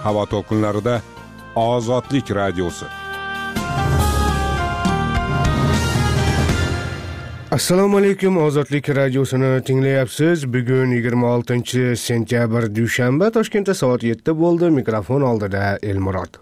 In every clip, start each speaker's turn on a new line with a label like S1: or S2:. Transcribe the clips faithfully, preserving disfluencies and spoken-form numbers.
S1: havo to'lqinlarida Ozodlik radiosi.
S2: Assalomu alaykum, Ozodlik radiosini tinglayapsiz. Bugun yigirma oltinchi sentyabr dushanba, Toshkentda soat yetti bo'ldi. Mikrofon oldida Elmurod.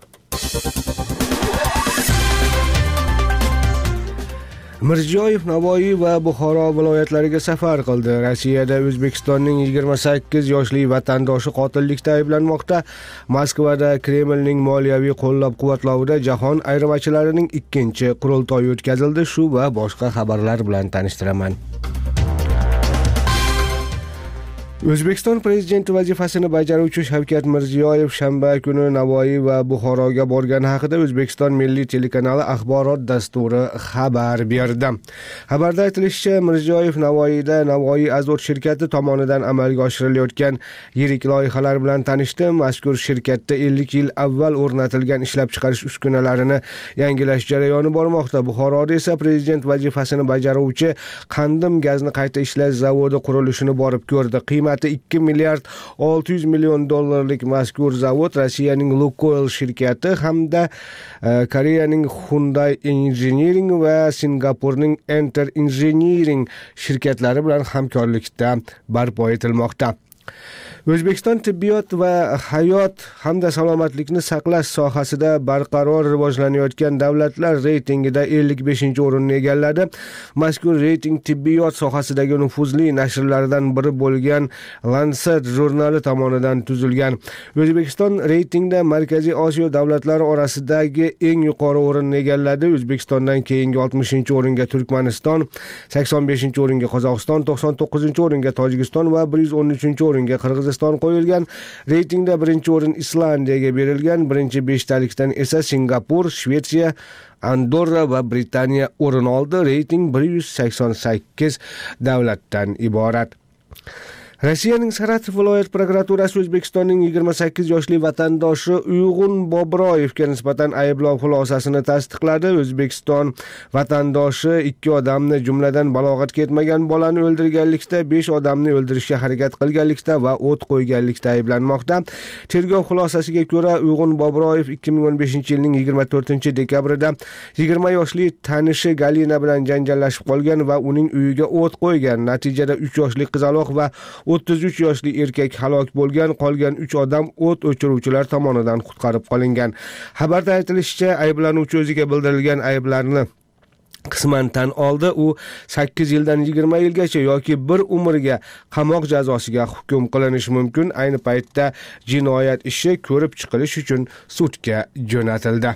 S2: Mirziyoyev Navoiy va Buxoro viloyatlariga safar qildi. Rossiyada O'zbekistonning yigirma sakkiz yoshli vatandoshi qotillikda ayblanmoqda. Moskvada Kremlning moliyaviy qo'llab-quvvatlovida jahon ayirmachilarining ikkinchi qurultoyi o'tkazildi. Shu va boshqa xabarlar bilan tanishtiraman. O'zbekiston prezidenti vazifasini bajaruvchi Shavkat Mirziyoyev shanba kuni Navoiy va Buxoroga borgani haqida O'zbekiston Milliy telekanali axborot dasturi xabar berdi. Xabarda aytilishicha, Mirziyoyev Navoiyda Navoiy Azot shirkati tomonidan amalga oshirilayotgan yirik loyihalar bilan tanishdi. Mazkur shirkatda ellik yil avval o'rnatilgan ishlab chiqarish uskunalarini yangilash jarayoni bormoqda. Buxoroda esa prezident vazifasini bajaruvchi Qandim gazni qayta ishlash zavodi qurilishini borib ko'rdi. ikki milliard olti yuz million dollarlik mazkur zavod Rossiyaning Lukoil shirkati hamda uh, Koreyaning Hyundai Engineering va Singapurning Enter Engineering shirkatlari bilan hamkorlikda barpo etilmoqda. O'zbekiston tibbiyot va hayot hamda salomatlikni saqlash sohasida barqaror rivojlanayotgan davlatlar reytingida ellik beshinchi o'rinni egalladi. Mazkur reyting tibbiyot sohasidagi nufuzli nashrlardan biri bo'lgan Lancet jurnali tomonidan tuzilgan. O'zbekiston reytingda Markaziy Osiyo davlatlari orasidagi eng yuqori o'rinni egalladi. O'zbekistondan keyingi oltmishinchi o'ringa Turkmaniston, sakson beshinchi o'ringa Qozog'iston, to'qson to'qqizinchi o'ringa Tojikiston va bir yuz o'n uchinchi o'ringa Qirg'iziston qo'yilgan. Reytingda birinchi o'rin Islandiyaga berilgan, birinchi beshtalikdan esa Singapur, Shvetsiya, Andorra va Britaniya o'rin oldi. Reyting bir yuz sakson sakkiz davlatdan iborat. Rossiyaning Saratov viloyat prokuraturasi O'zbekistonning yigirma sakkiz yoshli vatandoshi Uyg'un Bobroyevga nisbatan ayblov xulosasini tasdiqladi. O'zbekiston vatandoshi ikki odamni, jumladan balog'atga yetmagan bolani o'ldirganlikda, besh odamni o'ldirishga harakat qilganlikda va o't qo'yganlikda ayblanmoqda. Tergov xulosasiga ko'ra, Uyg'un Bobroyev ikki ming o'n beshinchi yilning yigirma to'rtinchi dekabrida yigirma yoshli tanishi Galina bilan janjallashib qolgan va uning uyiga o't qo'ygan. Natijada uch yoshli qizaloq va o'ttiz uch yoshli erkak halok bo'lgan, qolgan uch odam o't o'chiruvchilar tomonidan qutqarib qolingan. Xabarda aytilishicha, ayblanuvchi o'ziga bildirilgan ayblarni qisman tan oldi. U sakkiz yildan yigirma yilgacha yoki bir umrga qamoq jazosiga hukm qilinishi mumkin. Ayni paytda jinoyat ishi ko'rib chiqilish uchun sudga jo'natildi.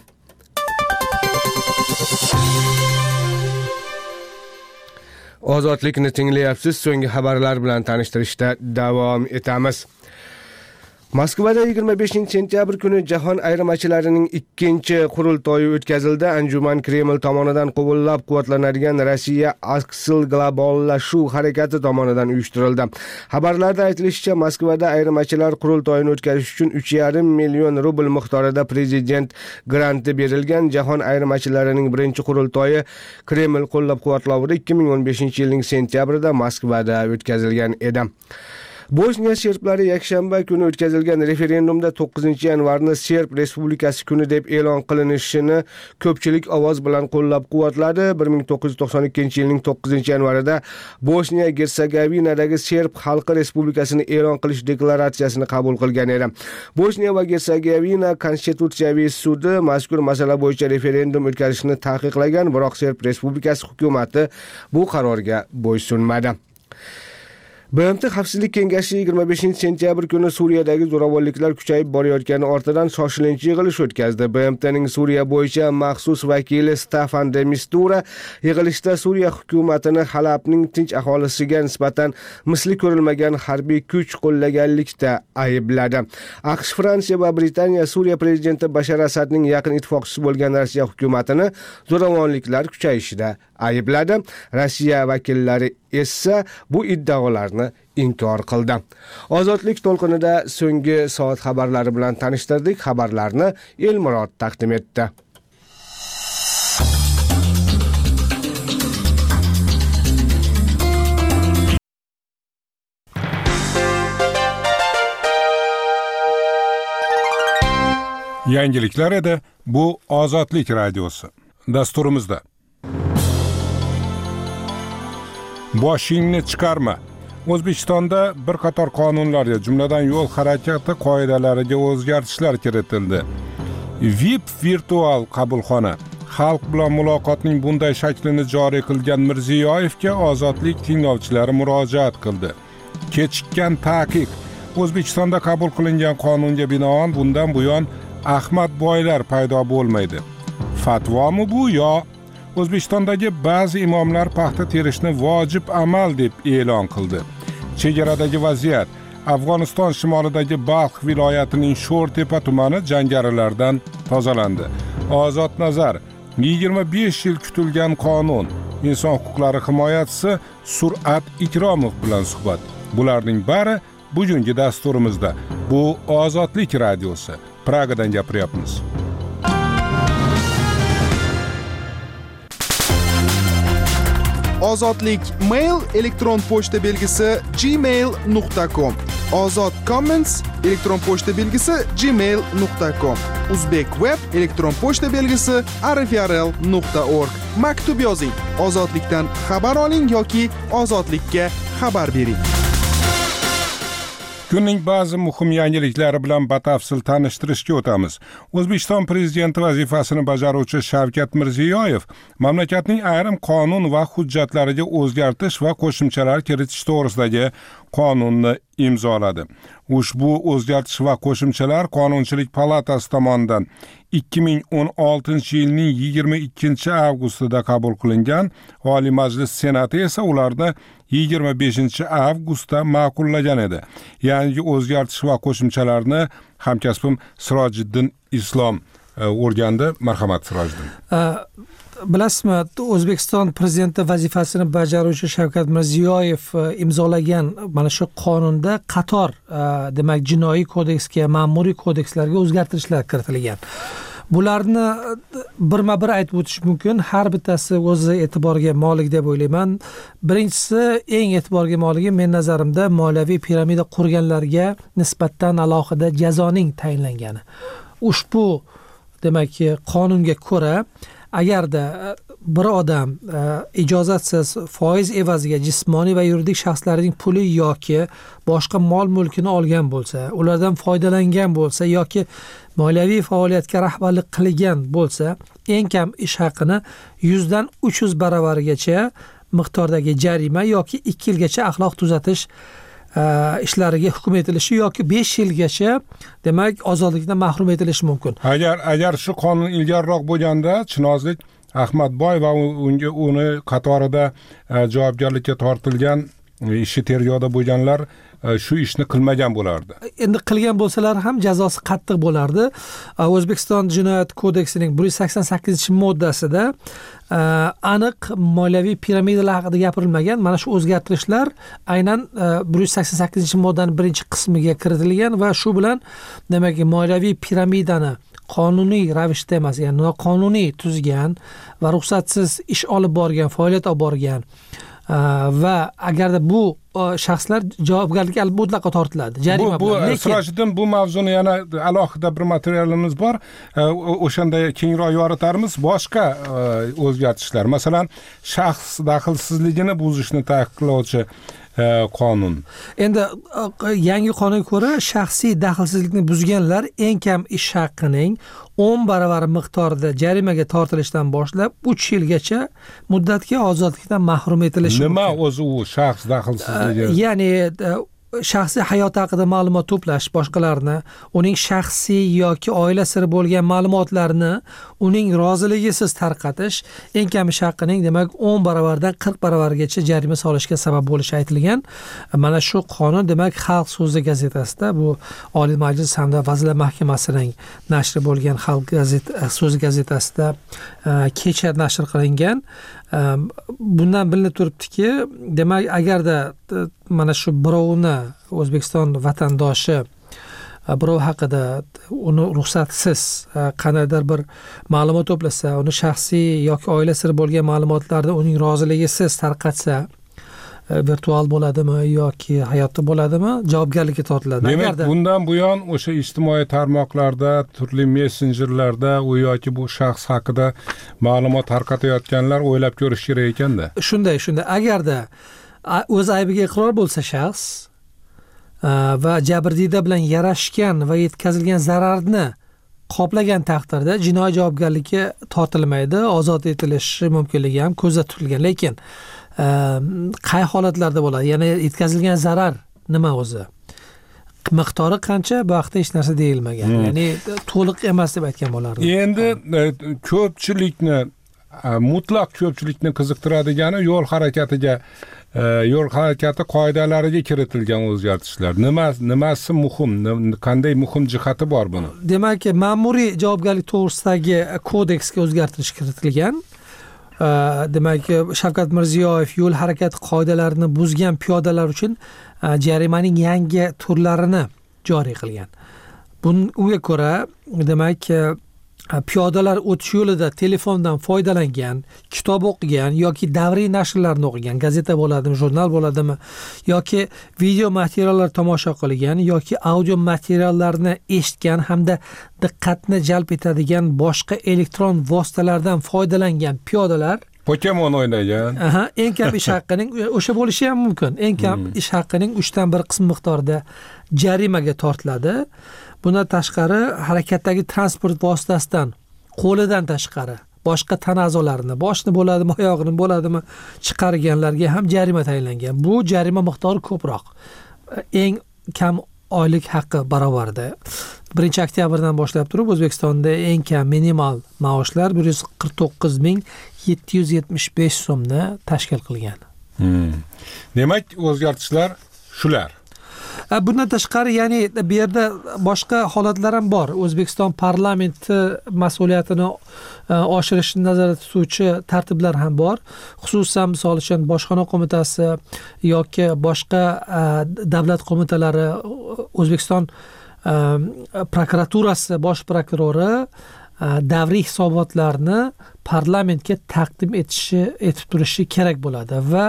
S2: Ozodlikni tinglayapsiz. So'nggi xabarlar bilan tanishtirishda davom etamiz. Moskvada yigirma beshinchi sentyabr kuni jahon ayirmachilarining ikkinchi qurultoyi o'tkazildi. Anjuman Kreml tomonidan qo'llab-quvvatlanadigan Rossiya Aksil globallashuv harakati tomonidan uyushtirildi. Xabarlarda aytilishicha, Moskvada ayirmachilar qurultoyini o'tkazish uchun uch yarim million rubl miqdorida prezident granti berilgan. Jahon ayirmachilarining birinchi qurultoyi Kreml qo'llab-quvvatlovida ikki ming o'n beshinchi yilning sentyabrida Moskvada o'tkazilgan edi. Bosniya serblari yakshanba kuni o'tkazilgan referendumda to'qqizinchi yanvarni Serb Respublikasi kuni deb e'lon qilinishini ko'pchilik ovoz bilan qo'llab-quvvatladi. bir ming to'qqiz yuz to'qson ikkinchi yilning to'qqizinchi yanvarida Bosniya Gersegovinadagi Serb xalqi respublikasini e'lon qilish deklaratsiyasini qabul qilgan edi. Bosniya va Gersegovina konstitutsiyaviy sudi mazkur masala bo'yicha referendum o'tkazishni taqiqlagan, biroq Serb Respublikasi hukumati bu qarorga bo'ysunmadi. B M T Xavfsizlik kengashi yigirma beshinchi sentyabr kuni Suriyadagi zo'ravonliklar kuchayib borayotgani ortidan shoshilinch yig'ilish o'tkazdi. B M T'ning Suriya bo'yicha maxsus vakili Staffan de Mistura yig'ilishda Suriya hukumatini Halabning tinch aholisiga nisbatan misli ko'rilmagan harbiy kuch qo'llaganlikda aybladi. AQSh, Fransiya va Britaniya Suriya prezidenti Bashar Asadning yaqin ittifoqchisi bo'lgan Rossiya hukumatini zo'ravonliklar kuchayishida aybladi. Rossiya vakillari esa bu iddaolarni inkor qildi. Ozodlik to'lqinida so'nggi soat xabarlari bilan tanishtirdik. Xabarlarni Elmurod taqdim etdi.
S1: Yangiliklar edi, bu Ozodlik radiosi. Dasturimizda boshingni chiqarma. O'zbekistonda bir qator qonunlarga, jumladan yo'l harakati qoidalariga o'zgartishlar kiritildi. V I P virtual qabulxona xalq bilan muloqotning bunday shaklini joriy qilgan Mirziyoyevga Ozodlik tinglovchilari murojaat qildi. Kechikkan taqiq. O'zbekistonda qabul qilingan qonunga binoan bundan buyon Ahmad boylar paydo bo'lmaydi. Fatvomi bu yo O'zbekistondagi ba'zi imomlar paxta terishni vojib amal deb e'lon qildi. Chegaradagi vaziyat. Afg'oniston shimolidagi Balx viloyatining Sho'rtepa tumani jangarilardan tozalandi. Ozod nazar. yigirma besh yil kutilgan qonun. Inson huquqlari himoyachisi Sur'at Ikromov bilan suhbat. Bularning bari bugungi dasturimizda. Bu Ozodlik radiosi. Pragadan gapiryapmiz.
S3: Ozodlik mail elektron pochta belgisi gmail nuqta com. Ozod comments elektron pochta belgisi gmail nuqta com. Uzbek web elektron pochta belgisi r f r l nuqta org. Maktub yozing. Ozodlikdan xabar oling yoki Ozodlikka xabar bering.
S1: Kunning ba'zi muhim yangiliklari bilan batafsil tanishtirishga o'tamiz. O'zbekiston prezidenti vazifasini bajaruvchi Shavkat Mirziyoyev mamlakatning ayrim qonun va hujjatlariga o'zgartish va qo'shimchalar kiritish to'g'risidagi qonunni imzoladi. Ushbu o'zgartish va qo'shimchalar Qonunchilik palatasi tomonidan ikki ming o'n oltinchi yilning yigirma ikkinchi avgustida qabul qilingan, Oliy Majlis Senati esa ularni yigirma beshinchi avgustda ma'qullagan edi. Yangi o'zgartish va qo'shimchalarni hamkasbim Sirojiddin Islom o'rgandi. Marhamat Sirojiddin.
S4: Bilasizmi, O'zbekiston prezidenti vazifasini bajaruvchi Shavkat Mirziyoyev imzolagan mana shu qonunda qator demak jinoiy kodeksga, ma'muriy kodekslarga o'zgartirishlar kiritilgan. Bularni birma-bir aytib o'tish mumkin. Har bittasi o'z e'tiboriga molik deb o'ylayman. Birinchisi, eng e'tiborga moligi men nazarimda moliyaviy piramida qurganlarga nisbatan alohida jazoning tayinlangani. Ushbu demak qonunga ko'ra agarda bir odam ijozatsiz foiz evaziga jismoniy va yuridik shaxslarning puli yoki boshqa mol-mulkini olgan bo'lsa, ulardan foydalangan bo'lsa yoki moliyaviy faoliyatga rahbarlik qilgan bo'lsa, eng kam ish haqini yuz dan uch yuz baravarigacha miqdordagi jarima yoki ikki yilgacha axloq tuzatish ishlariga hukm etilishi yoki besh yilgacha demak ozodlikdan mahrum etilishi mumkin.
S1: Agar agar shu qonun ilgariroq bo'lganda Chinozlik Ahmadboy va unga uni qatorida javobgarlikka tortilgan ishi tergovda bo'lganlar shu ishni qilmagan bo'lardi.
S4: Endi qilgan bo'lsalar ham jazosi qattiq bo'lardi. O'zbekiston Jinoyat kodeksining bir yuz sakson sakkizinchi moddasida aniq moliyaviy piramidalar haqida gapirilmagan. Mana shu o'zgartirishlar aynan bir yuz sakson sakkizinchi moddaning birinchi qismiga kiritilgan va shu bilan demak moliyaviy piramidani qonuniy ravishda emas, ya'ni noqonuniy tuzgan va ruxsatsiz ish olib borgan, faoliyat olib borgan va agarda bu shaxslar javobgarlikka mutlaqo tortiladi, jarima
S1: bu,
S4: bilan.
S1: Bu Sirojiddin, bu mavzuni yana alohida bir materialimiz bor. O'shanda kengroq yoritarmiz. Boshqa o'zgartishlar, masalan, shaxs daxlsizligini buzishni taqiqlovchi qonun.
S4: Endi yangi qonunga ko'ra shaxsiy daxlsizlikni buzganlar eng kam ish haqining o'n baravari miqdorida jarimaga tortilishdan boshlab uch yilgacha muddatga ozodlikdan mahrum etilishi mumkin.
S1: Nima o'zi u shaxs daxlsizligi?
S4: Ya'ni shaxsiy hayoti haqida ma'lumot to'plash boshqalarni, uning shaxsiy yoki oila siri bo'lgan ma'lumotlarni uning roziligisiz tarqatish eng kam ish haqining demak o'n baravardan qirq baravargacha jarima solishga sabab bo'lishi aytilgan. Mana shu qonun demak Xalq so'zi gazetasida, bu Oliy Majlis hamda Vazirlar Mahkamasining nashri bo'lgan Xalq gazet so'zi gazetasida kecha nashr qilingan. Bundan bilinib turibdiki, demak agarda mana shu birovni O'zbekiston vatandoshi birov haqida uni ruxsatsiz qanaydir bir ma'lumot to'plasa, uni shaxsiy yoki oila siri bo'lgan ma'lumotlarni uning roziligisiz tarqatsa virtual bo'ladimi yoki hayotda bo'ladimi, javobgarlikka tortiladi.
S1: Demak, bundan buyon o'sha ijtimoiy tarmoqlarda, turli messenjerlarda u yoki bu shaxs haqida ma'lumot tarqatayotganlar o'ylab ko'rish kerak ekanda.
S4: Shunday, shunday. Agarda o'z aybiga iqror bo'lsa shaxs va jabrdiyda bilan yarashgan va yetkazilgan zararni qoplagan taqdirda jinoiy javobgarlikka tortilmaydi, ozod etilishi mumkinligi ham ko'zda tutilgan. Lekin qay holatlarda bo'ladi? Ya'ni yetkazilgan zarar nima o'zi? Miqdori qancha? Bu haqda hech narsa deyilmagan. Hmm. Ya'ni to'liq emas deb aytgan bo'lardim.
S1: Endi ko'pchilikni, mutlaq ko'pchilikni qiziqtiradigan yo'l harakatiga yo'l harakati qoidalariga kiritilgan o'zgartishlar. Nima nimasi muhim? Qanday muhim jihati bor buni?
S4: Demak, ma'muriy javobgarlik to'g'risidagi kodeksga o'zgartirish kiritilgan. Demak, Shavkat Mirziyoyev yo'l harakati qoidalarini buzgan piyodalar uchun jarimaning yangi turlarini joriy qilgan. Bunga ko'ra, demak, piyodalar o'tish yo'lida telefondan foydalangan, kitob o'qigan yoki davriy nashrlarni o'qigan, gazeta bo'ladimi, jurnal bo'ladimi, yoki video materiallar tomosha qilgan yoki audio materiallarni eshitgan hamda diqqatni jalb etadigan boshqa elektron vositalardan foydalangan piyodalar
S1: Pokemon o'ynagan.
S4: Aha, eng kam ish haqqining o'sha bo'lishi ham mumkin. Eng kam hmm. ish haqqining uchdan bir qismi miqdorida jarimaga tortiladi. Bundan tashqari harakatdagi transport vositasidan qo'lidan tashqari boshqa tana a'zolarini, boshni bo'ladimi, oyog'ini bo'ladimi chiqarganlarga ham jarima tayinlangan. Bu jarima miqdori ko'proq. Eng kam oylik haqqi barobarida. birinchi oktyabrdan boshlab turib O'zbekistonda eng kam minimal maoshlar bir yuz qirq to'qqiz ming yetti yuz yetmish besh so'mni tashkil qilgan.
S1: Hmm. Demak, o'zgartishlar shular.
S4: Bundan tashqari, ya'ni bu yerda boshqa holatlar ham bor. O'zbekiston parlamenti mas'uliyatini oshirishni nazarda tutuvchi tartiblar ham bor. Xususan, misol uchun Bojxona qo'mitasi yoki boshqa davlat qo'mitalari, O'zbekiston prokuraturasi bosh prokurori davriy hisobotlarni parlamentga taqdim etishi etib turishi kerak bo'ladi va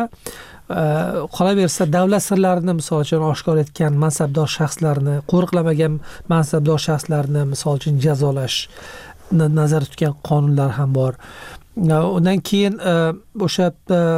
S4: qolaversa davlat sirlarini misol uchun oshkor etgan mansabdor shaxslarni, qo'riqlamagan mansabdor shaxslarni misol uchun jazolash nazarda tutgan qonunlar ham bor. Undan keyin o'sha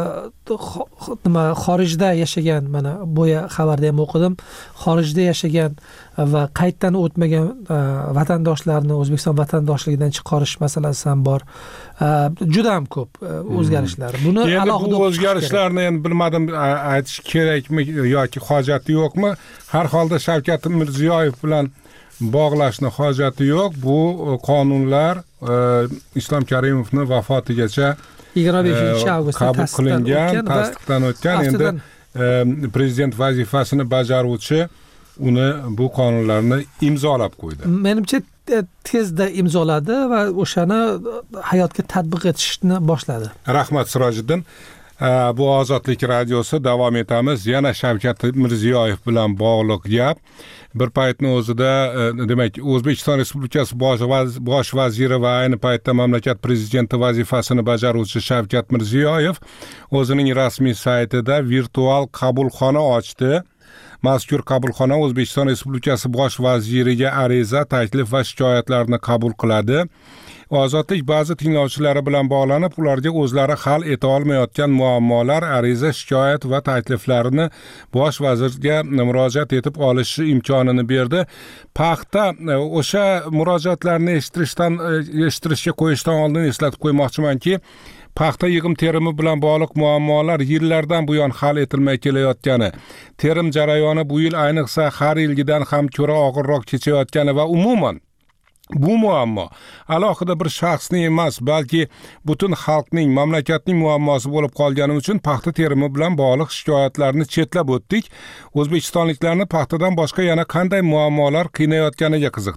S4: nima xorijda yashagan, mana bo'ya xabarda ham o'qidim, xorijda yashagan va qayddan o'tmagan vatandoshlarni O'zbekiston vatandoshligidan chiqarish masalasi ham bor. Juda ham ko'p o'zgarishlar. Buni alohida
S1: bu o'zgarishlarni endi bilmadim aytish kerakmi yoki hojati yo'qmi? Har holda Shavkat Mirziyoyev bilan bog'lashni hojati yo'q. Bu qonunlar Islom Karimovning vafotigacha
S4: yigirma beshinchi avgustda
S1: qabul qilingan, tasdiqdan o'tgan. Endi prezident vazifasini bajaruvchi uni bu qonunlarni imzolab qo'ydi.
S4: Menimcha tezda imzoladi va o'shani hayotga tatbiq etishni boshladi.
S1: Rahmat Sirojiddin. Bu Ozodlik radiosi, davom etamiz. Yana Shavkat Mirziyoyev bilan bog'liq gap. Bir paytning o'zida, demak, O'zbekiston Respublikasi bosh vaziri va ayni paytda mamlakat prezidenti vazifasini bajaruvchi Shavkat Mirziyoyev o'zining rasmiy saytida virtual qabulxona ochdi. Mazkur qabulxona O'zbekiston Respublikasi bosh vaziriga ariza, taklif va shikoyatlarni qabul qiladi. Ozodlik ba'zi tinglovchilari bilan bog'lanib, ularga o'zlari hal eta olmayotgan muammolar, ariza, shikoyat va takliflarini bosh vazirga murojaat etib olishi imkonini berdi. Paxta o'sha murojaatlarni eshittirishdan eshittirishga qo'yishdan oldin eslatib qo'ymoqchimanki, paxta yig'im terimi bilan bog'liq muammolar yillardan buyon hal etilmay kelayotgani, terim jarayoni bu yil ayniqsa har yilgidan ham ko'ra og'irroq kechayotgani va umuman bu muammo alohida bir shaxsning emas, balki butun xalqning, mamlakatning muammosi bo'lib qolgani uchun paxta terimi bilan bog'liq shikoyatlarni chetlab o'tdik. O'zbekistonliklarni paxtadan boshqa yana qanday muammolar qiynayotganiga qiziqdik.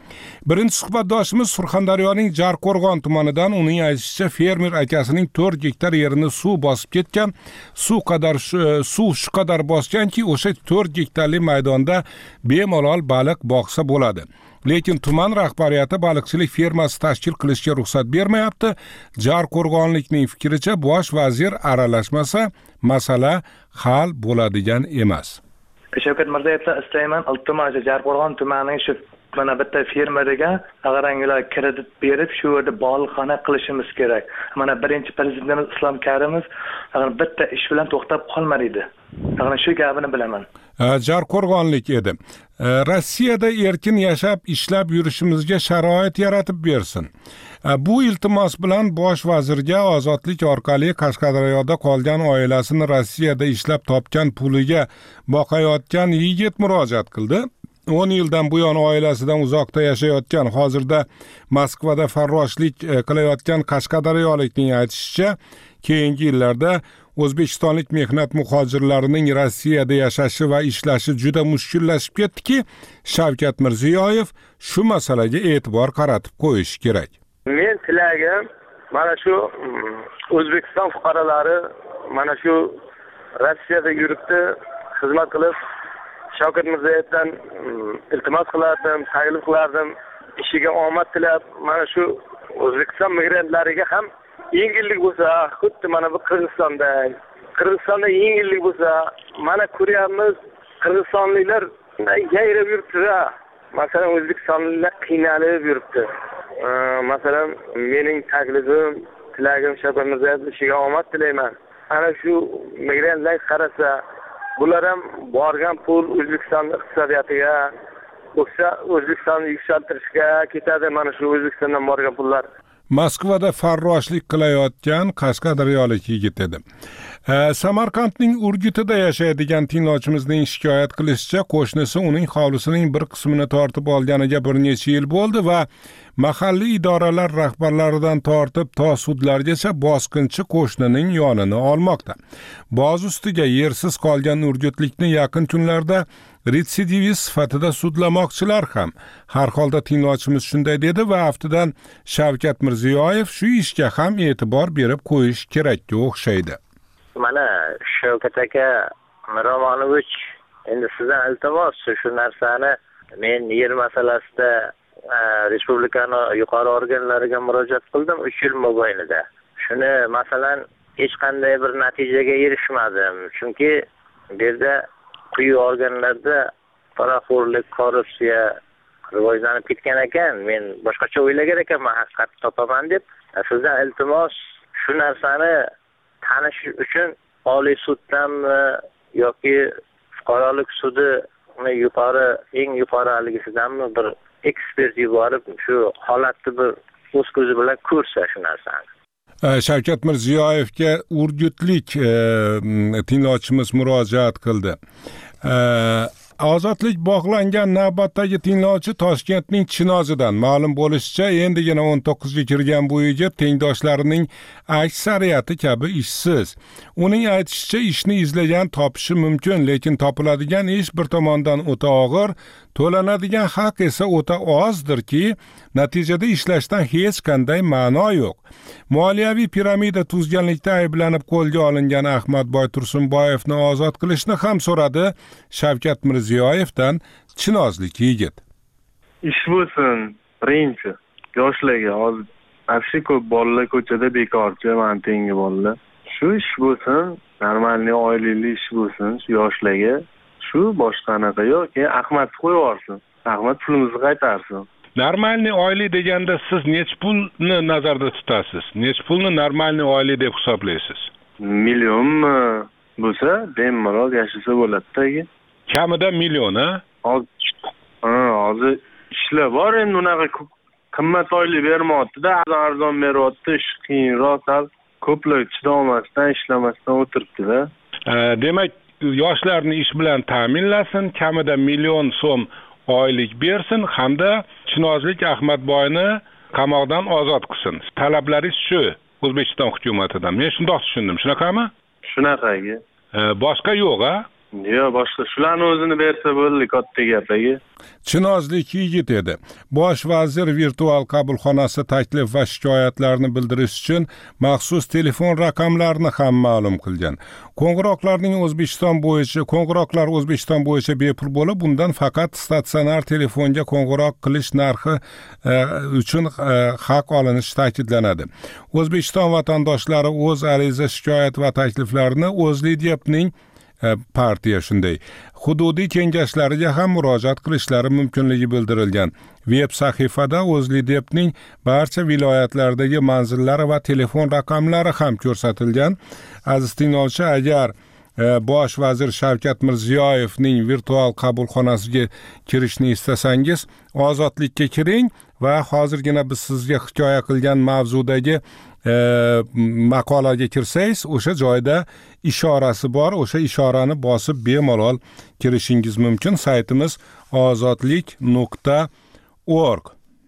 S1: Birinchi suhbatdoshimiz Surxondaryoning Jarqo'rg'on tumanidan. Uning aytishicha, fermer akasining to'rt gektar yerini suv bosib ketgan. Suv qadar suv shu qadar bosganki, o'sha to'rt gektarli maydonda bemalol baliq boqsa bo'ladi. Lekin tuman rahbariyati baliqchilik fermasi tashkil qilishga ruxsat bermayapti. Jarqo'rg'onlikning fikricha, bosh vazir aralashmasa masala hal bo'ladigan emas.
S5: Shavkat Mirziyoyevdan istayman, iltimos Jarqo'rg'on tumanining shu mana bitta fermeriga ag'arangilar kredit berib, shu yerda baliqxona qilishimiz kerak. Mana birinchi prezidentimiz Islom Karimov bitta ish bilan to'xtab qolmadi. Mana shu gapini bilaman.
S1: Jarqo'rg'onlik edi. Rossiyada erkin yashab, ishlab yurishimizga sharoit yaratib bersin. Bu iltimos bilan bosh vazirga ozodlik orqali Qashqadaryoda qolgan oilasini Rossiyada ishlab topgan puliga boqayotgan yigit murojaat qildi. o'n yildan buyon oilasidan uzoqda yashayotgan, hozirda Moskvada farroshlik qilayotgan Qashqadaryolikning aytishicha, keyingi yillarda O'zbekistonlik mehnat muhojirlarining Rossiyada yashashi va ishlashi juda mushkullashib ketdiki, Shavkat Mirziyoyev shu masalaga e'tibor qaratib qo'yish kerak.
S6: Men tilagim mana shu O'zbekiston fuqarolari mana shu Rossiyada yuribdi, xizmat qilib, Shavkat Mirziyoyevdan iltimos qilardim, taklif qilardim, ishiga omad tilab, mana shu O'zbekiston migrantlariga ham yengillik bo'lsa, xuddi mana bu Qirg'izistonda, Qirg'izistonda yengillik bo'lsa, mana ko'ryapmiz, Qirg'izistonliklar yayrab yuribdi-da. Masalan, O'zbekistonliklar qiynalib yuribdi. Masalan, mening taklifim, tilagim Shavkat Mirziyoyev ishiga omad tilayman. Ana shu migrantlar qarasa, bular ham borgan pul O'zbekiston iqtisodiyotiga, O'zbekistonni yuksaltirishga ketadi. Mana shu O'zbekistondan borgan pullar.
S1: Moskvada farroshlik qilayotgan Qashqadaryolik yigit edi. Samarqandning Urgutida yashaydigan tinglovchimizning shikoyat qilishicha, qo'shnisi uning hovlisining bir qismini tortib olganiga bir necha yil bo'ldi va mahalliy idoralar rahbarlaridan tortib to sudlargacha bosqinchi qo'shnining yonini olmoqda. Boz ustiga yersiz qolgan urgutlikni yaqin kunlarda retsidivist sifatida sudlamoqchilar ham. Har holda tinglovchimiz shunday dedi va aftidan Shavkat Mirziyoyev shu ishga ham e'tibor berib qo'yish kerakka o'xshaydi.
S6: Mana Shavkat aka Miromonovich, endi sizdan iltimos shu narsani men yer masalasida respublikani yuqori organlariga murojaat qildim uch yil mobaynida. Shuni masalan hech qanday bir natijaga erishmadim. Chunki bu yerda quyi organlarda poraxo'rlik, korrupsiya rivojlanib ketgan ekan. Men boshqacha o'ylagan ekanman, haqiqatni topaman deb. Sizdan iltimos shu narsani tanish uchun Oliy suddanmi yoki fuqarolik sudi yuqori, eng yuqori haligisidanmi bir ekspert yuborib shu holatni bir o'z ko'zi bilan ko'rsa shu narsani.
S1: Shavkat Mirziyoyevga urgutlik tinglovchimiz murojaat qildi. Ozodlik bog'langan navbatdagi tinglovchi Toshkentning Chinozidan. Ma'lum bo'lishicha, endigina o'n to'qqizga kirgan bu yigit tengdoshlarining aksariyati kabi ishsiz. Uning aytishicha, ishni izlagan topishi mumkin, lekin topiladigan ish bir tomondan o'ta og'ir, to'lanadigan haq esa o'ta ozdirki, natijada ishlashdan hech qanday ma'no yo'q. Moliyaviy piramida tuzganlikda ayblanib qo'lga olingan Ahmadboy Tursunboyevni ozod qilishni ham so'radi Shavkat Mirziyoyevdan chinozlik yigit.
S7: Ish bo'lsin, birinchi yoshlarga hozir afshi ko'p bolalar ko'chada bekorchi, men tengi bolalar. Shu ish bo'lsin, normalniy oilayli ish bo'lsin, shu yoshlarga. Shu boshqanaqa yo'q, Ahmad qo'yib yuborsin. Ahmad pulimizni qaytarsin.
S1: Normalniy oila deganda siz nechta pulni nazarda tutasiz? Nechta pulni normalniy oila deb hisoblaysiz?
S7: Millionmi bo'lsa, bemalol yashasa bo'ladi-da.
S1: Kamida million, ha?
S7: Hozir ishlar bor, endi unaqa qimmat oylik bermayapti-da, arzon beryapti, ish qiyinroq, ko'plar chidamasdan, ishlamasdan o'tiribdi-da.
S1: Demak, yoshlarni ish bilan ta'minlasin, kamida million so'm oylik bersin hamda chinozlik Ahmadboyni qamoqdan ozod qilsin. Talablaringiz shu O'zbekiston hukumatidan. Men shunday tushundim, shunaqami?
S7: Shunaqaga.
S1: Boshqa yo'q-a?
S7: Yo'q, boshqa shularni o'zini bersa bo'ldi, katta gap aka.
S1: Chinozlik yigit edi. Bosh vazir virtual qabulxonasi taklif va shikoyatlarni bildirish uchun maxsus telefon raqamlarini ham ma'lum qilgan. Qo'ng'iroqlarning O'zbekiston bo'yicha, qo'ng'iroqlar O'zbekiston bo'yicha bepul bo'lib, bundan faqat statsionar telefonga qo'ng'iroq qilish narxi e, uchun e, haq olinishi ta'kidlanadi. O'zbekiston vatandoshlari o'z ariza, shikoyat va takliflarini O'zLiDep'ning partiya shunday hududiy kengashlariga ham murojaat qilishlari mumkinligi bildirilgan. Web sahifada O'zLiDep'ning barcha viloyatlardagi manzillari va telefon raqamlari ham ko'rsatilgan. Aziz tinglovchi, agar e, bosh vazir Shavkat Mirziyoyevning virtual qabulxonasiga kirishni istasangiz, Ozodlikka kiring va hozirgina biz sizga hikoya qilgan mavzudagi E, maqolaga kirsangiz, o'sha joyda ishorasi bor, o'sha ishorani bosib bemalol kirishingiz mumkin. Saytimiz ozodlik nuqta org.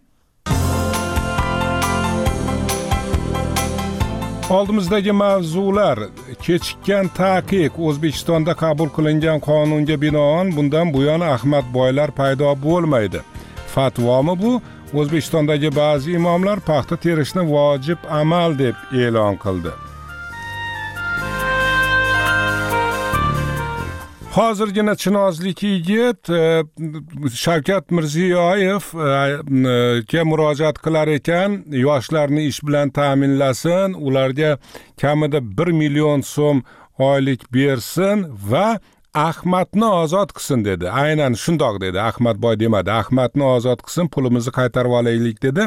S1: Oldimizdagi mavzular: kechikkan taqiq, O'zbekistonda qabul qilingan qonunga binoan bundan buyon Ahmadboylar paydo bo'lmaydi. Fatvomi bu? O'zbekistondagi ba'zi imomlar paxta terishni vojib amal deb e'lon qildi. Hozirgina chinozlik yigit Shavkat Mirziyoyevga murojaat qilar ekan, yoshlarni ish bilan ta'minlasin, ularga kamida bir million so'm oylik bersin va Ahmadni ozod qilsin dedi. Aynan shundoq dedi. Ahmadboy demadi. Ahmadni ozod qilsin, pulimizni qaytarib olaylik dedi.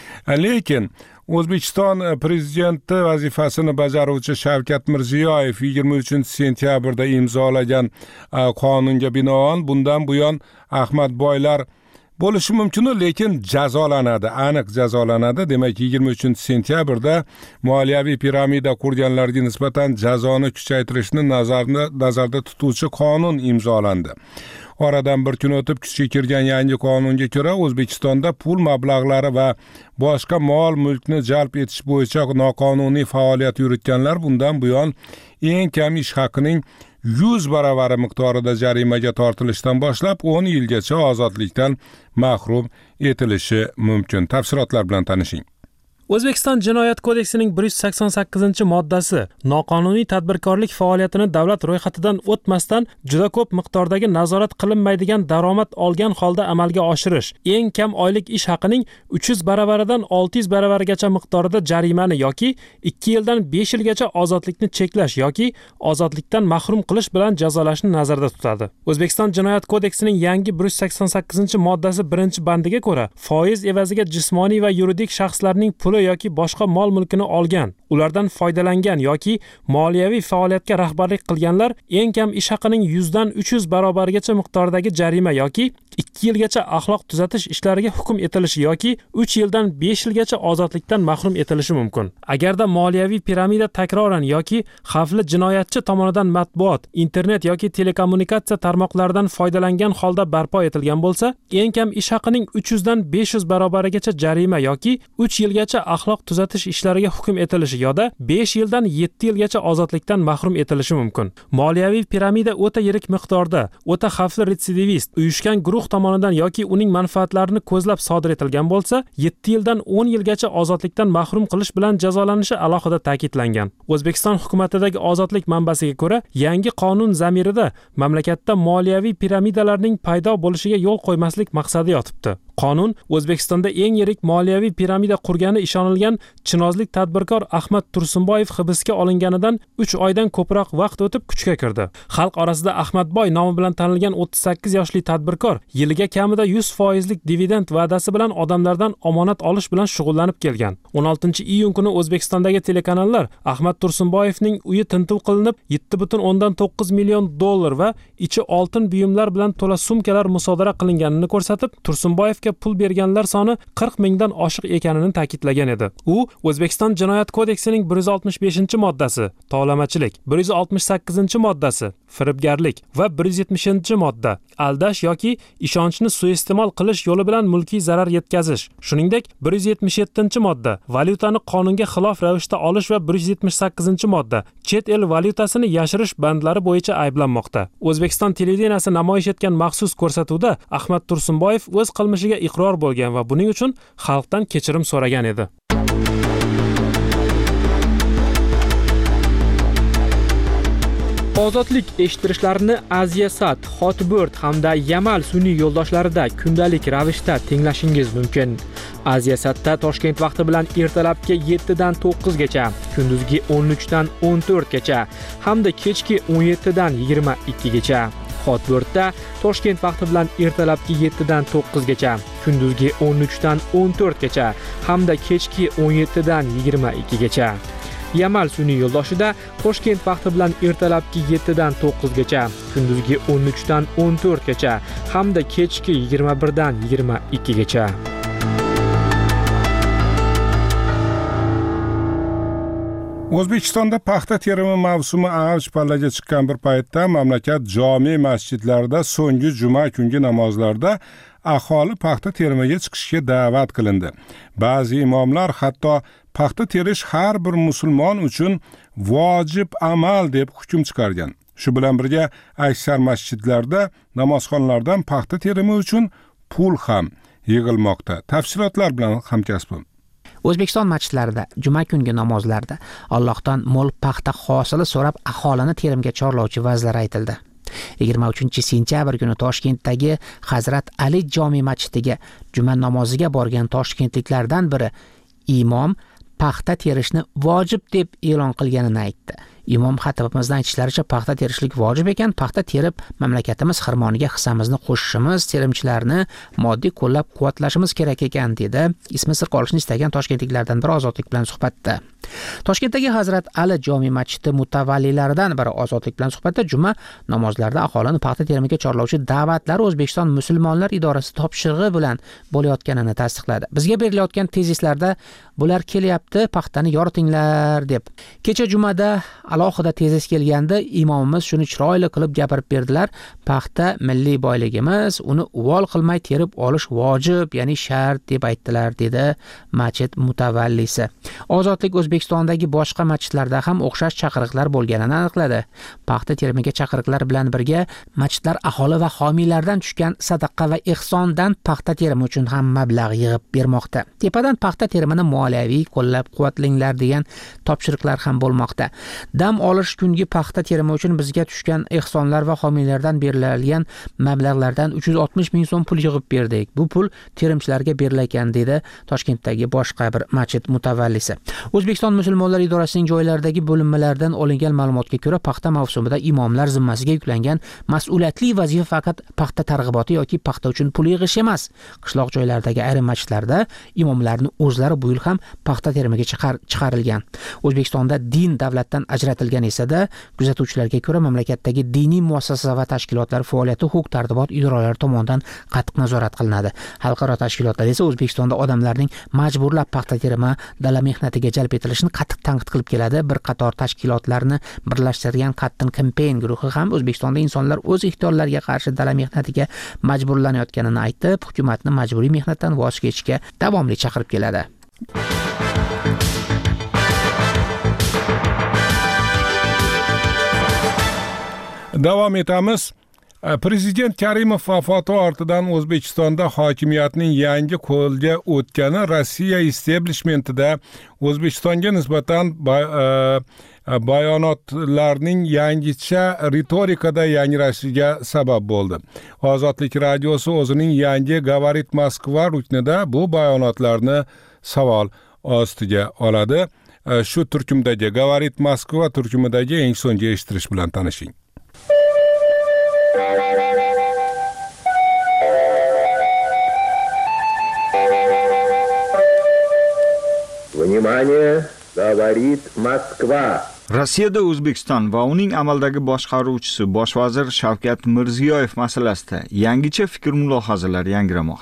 S1: Lekin O'zbekiston prezidenti vazifasini bajaruvchi Shavkat Mirziyoyev yigirma uchinchi sentyabrda imzolagan qonunga binoan bundan buyon Ahmadboylar bo'lishi mumkin, lekin jazolanadi, aniq jazolanadi. Demak, yigirma uchinchi sentyabrda moliyaviy piramida qurganlarga nisbatan jazoni kuchaytirishni nazarda nazarda tutuvchi qonun imzolandi. Oradan bir kun o'tib kuchga kirgan yangi qonunga ko'ra O'zbekistonda pul mablag'lari va boshqa mol mulkni jalb etish bo'yicha noqonuniy faoliyat yuritganlar bundan buyon eng kam ish haqining yuz baravari miqdorida jarimaga tortilishdan boshlab o'n yilgacha ozodlikdan mahrum etilishi mumkin. Tafsilotlar bilan tanishing.
S8: O'zbekiston Jinoyat kodeksining bir yuz sakson sakkizinchi moddasi noqonuniy tadbirkorlik faoliyatini davlat ro'yxatidan o'tmasdan juda ko'p miqdordagi nazorat qilinmaydigan daromad olgan holda amalga oshirish, eng kam oylik ish haqining uch yuz baravaridan olti yuz baravarigacha miqdorida jarimani yoki ikki yildan besh yilgacha ozodlikni cheklash yoki ozodlikdan mahrum qilish bilan jazolashni nazarda tutadi. O'zbekiston Jinoyat kodeksining yangi bir yuz sakson sakkizinchi moddasi birinchi bandiga ko'ra, foiz evaziga jismoniy va yuridik shaxslarning puli yoki boshqa mol mulkini olgan, ulardan foydalangan yoki moliyaviy faoliyatga rahbarlik qilganlar eng kam ish haqining yuz dan uch yuz barobarigacha miqdordagi jarima yoki ikki yilgacha axloq tuzatish ishlariga hukm etilishi yoki uch yildan besh yilgacha ozodlikdan mahrum etilishi mumkin. Agarda moliyaviy piramida takroran yoki xavfli jinoyatchi tomonidan matbuot, internet yoki telekommunikatsiya tarmoqlaridan foydalangan holda barpo etilgan bo'lsa, eng kam ish haqining uch yuz dan besh yuz barobarigacha jarima yoki uch yilgacha axloq tuzatish ishlariga hukm etilishi yoda besh yildan yetti yilgacha ozodlikdan mahrum etilishi mumkin. Moliyaviy piramida o'ta yirik miqdorda, o'ta xavfli retsidivist, uyushgan guruh tomonidan yoki uning manfaatlarini ko'zlab sodir etilgan bo'lsa, yetti yildan o'n yilgacha ozodlikdan mahrum qilish bilan jazolanishi alohida ta'kidlangan. O'zbekiston hukumatidagi ozodlik manbasiga ko'ra, yangi qonun zamirida mamlakatda moliyaviy piramidalarning paydo bo'lishiga yo'l qo'ymaslik maqsadi yotibdi. Qonun O'zbekistonda eng yirik moliyaviy piramida qurgani ishonilgan chinozlik tadbirkor Ahmad Tursunboyev hibsga olinganidan uch oydan ko'proq vaqt o'tib kuchga kirdi. Xalq orasida Ahmadboy nomi bilan tanilgan o'ttiz sakkiz yoshli tadbirkor yiliga kamida yuz foizlik dividend va'dasi bilan odamlardan omonat olish bilan shug'ullanib kelgan. o'n oltinchi iyun kuni O'zbekistondagi telekanallar Ahmad Tursunboyevning uyi tintuv qilinib, yetti butun o'ndan to'qqiz million dollar va ichi oltin buyumlar bilan to'la sumkalar musodara qilinganini ko'rsatib, Tursunboyevga tadbirkorlikka pul berganlar soni qirq mingdan oshiq ekanini ta'kidlagan edi. U O'zbekiston Jinoyat kodeksining bir yuz oltmish beshinchi moddasi tovlamachilik, bir yuz oltmish sakkizinchi moddasi firibgarlik va bir yuz yetmishinchi modda aldash yoki ishonchni suiiste'mol qilish yo'li bilan mulkiy zarar yetkazish, shuningdek bir yuz yetmish yettinchi modda valyutani qonunga xilof ravishda olish va bir yuz yetmish sakkizinchi modda chet el valyutasini yashirish bandlari bo'yicha ayblanmoqda. O'zbekiston televideniyasi namoyish etgan maxsus ko'rsatuvda Ahmad Tursunboyev o'z qilmishiga iqror bo'lgan va buning uchun xalqdan kechirim so'ragan edi. Ozodlik eshittirishlarini Aziyasat, Hotbird hamda Yamal sun'iy yo'ldoshlarida kundalik ravishda tinglashingiz mumkin. Aziyasatda Toshkent vaqti bilan ertalabki yettidan to'qqizgacha, kunduzgi o'n uchdan o'n to'rtgacha hamda kechki o'n yettidan yigirma ikkigacha. Hotbirdda Toshkent vaqti bilan ertalabki yettidan to'qqizgacha, kunduzgi o'n uchdan o'n to'rtgacha hamda kechki o'n yettidan yigirma ikkigacha. Yamal sun'iy yo'ldoshida Toshkent vaqti bilan ertalabki yettidan to'qqizgacha, kunduzgi o'n uchdan o'n to'rtgacha hamda kechki yigirma birdan yigirma ikkigacha.
S1: O'zbekistonda paxta terimi mavsumi avj pallaga chiqqan bir paytda mamlakat jome masjidlarida so'nggi juma kungi namozlarda aholi paxta terimiga chiqishga da'vat qilindi. Ba'zi imomlar hatto paxta terish har bir musulmon uchun vojib amal deb hukm chiqargan. Shu bilan birga aksar masjidlarda namozxonlardan paxta terimi uchun pul ham yig'ilmoqda. Tafsilotlar bilan hamkasbim.
S9: O'zbekiston masjidlarida juma kungi namozlarda Allohdan mo'l paxta hosili so'rab aholini terimga chorlovchi va'zlar aytildi. yigirma uchinchi sentyabr kuni Toshkentdagi Hazrat Ali jome masjidiga juma namoziga borgan toshkentliklardan biri imom paxta terishni vojib deb e'lon qilganini aytdi. Imom xatibimizdan aytishlaricha paxta terishlik vojib ekan, paxta terib mamlakatimiz xirmoniga hissamizni qo'shishimiz, terimchilarni moddiy qo'llab-quvvatlashimiz kerak ekan dedi. Ismi sir qolishni istagan toshkentliklardan biri Ozodlik bilan suhbatda. Toshkentdagi Hazrat Ali jome masjidi mutavallilaridan biri Ozodlik bilan suhbatda juma namozlarida aholini paxta terimiga chorlovchi da'vatlar O'zbekiston musulmonlar idorasi topshirig'i bilan bo'layotganini tasdiqladi. Bizga berilayotgan tezislarda bular kelyapti, paxtani yoritinglar deb. Kecha jumada alohida tezis kelganda imomimiz shuni chiroyli qilib gapirib berdilar. Paxta milliy boyligimiz, uni uvol qilmay terib olish vojib, ya'ni shart deb aytdilar dedi masjid mutavallisi. Ozodlik O'zbekistondagi boshqa masjidlarda ham o'xshash chaqiriqlar bo'lganini aniqladi. Paxta terimiga chaqiriqlar bilan birga masjidlar aholi va homiylardan tushgan sadaqa va ihsondan paxta terimi uchun ham mablag' yig'ib bermoqda. Tepadan paxta terimini moliyaviy qo'llab-quvvatlanglar degan topshiriqlar ham bo'lmoqda. Dam olish kungi paxta terimi uchun bizga tushgan ehsonlar va homiylardan beriladigan mablag'lardan uch yuz oltmish ming so'm pul yig'ib berdik. Bu pul terimchilarga berilgan dedi Toshkentdagi boshqa bir masjid mutavallisi. O'zbekiston musulmonlar idorasining joylaridagi bo'linmalaridan olingan ma'lumotga ko'ra, paxta mavsumida imomlar zimmasiga yuklangan mas'uliyatli vazifa faqat paxta targ'iboti yoki paxta uchun pul yig'ish emas. Qishloq joylaridagi ayrim masjidlarda imomlarning o'zlari bu yil ham paxta terimiga chiqarilgan. O'zbekistonda din davlatdan ajratilgan esa-da, kuzatuvchilarga ko'ra mamlakatdagi diniy muassasa va tashkilotlar faoliyati huquq-tartibot idoralari tomonidan qattiq nazorat qilinadi. Xalqaro tashkilotlar esa O'zbekistonda odamlarning majburlab paxta terimi, dala mehnatiga jalb etilishini qattiq tanqid qilib keladi. Bir qator tashkilotlarni birlashtirgan Qattin Campaign guruhi ham O'zbekistonda insonlar o'z ixtiyorlariga qarshi dala mehnatiga majburlanayotganini aytib, hukumatni majburiy mehnatdan voz kechishga davomli chaqirib keladi.
S1: Davom etamiz. Prezident Karimov vafoti ortidan O'zbekistonda hokimiyatning yangi qo'lga o'tgani Rossiya establishmentida O'zbekistonga nisbatan bayonotlarning yangicha ritorikada yangrashiga sabab bo'ldi. Ozodlik radiosi o'zining yangi Gavarit Moskva ruknida bu bayonotlarni savol ostiga oladi. Shu turkumdagi Gavarit Moskva turkumidagi eng so'nggi eshittirish bilan tanishing.
S10: Внимание, говорит Moskva.
S11: Rossiyada O'zbekiston va uning amaldagi boshqaruvchisi bosh vazir Shavkat Mirziyoyev masalasida yangicha fikr-mulohazalar yangramoqda.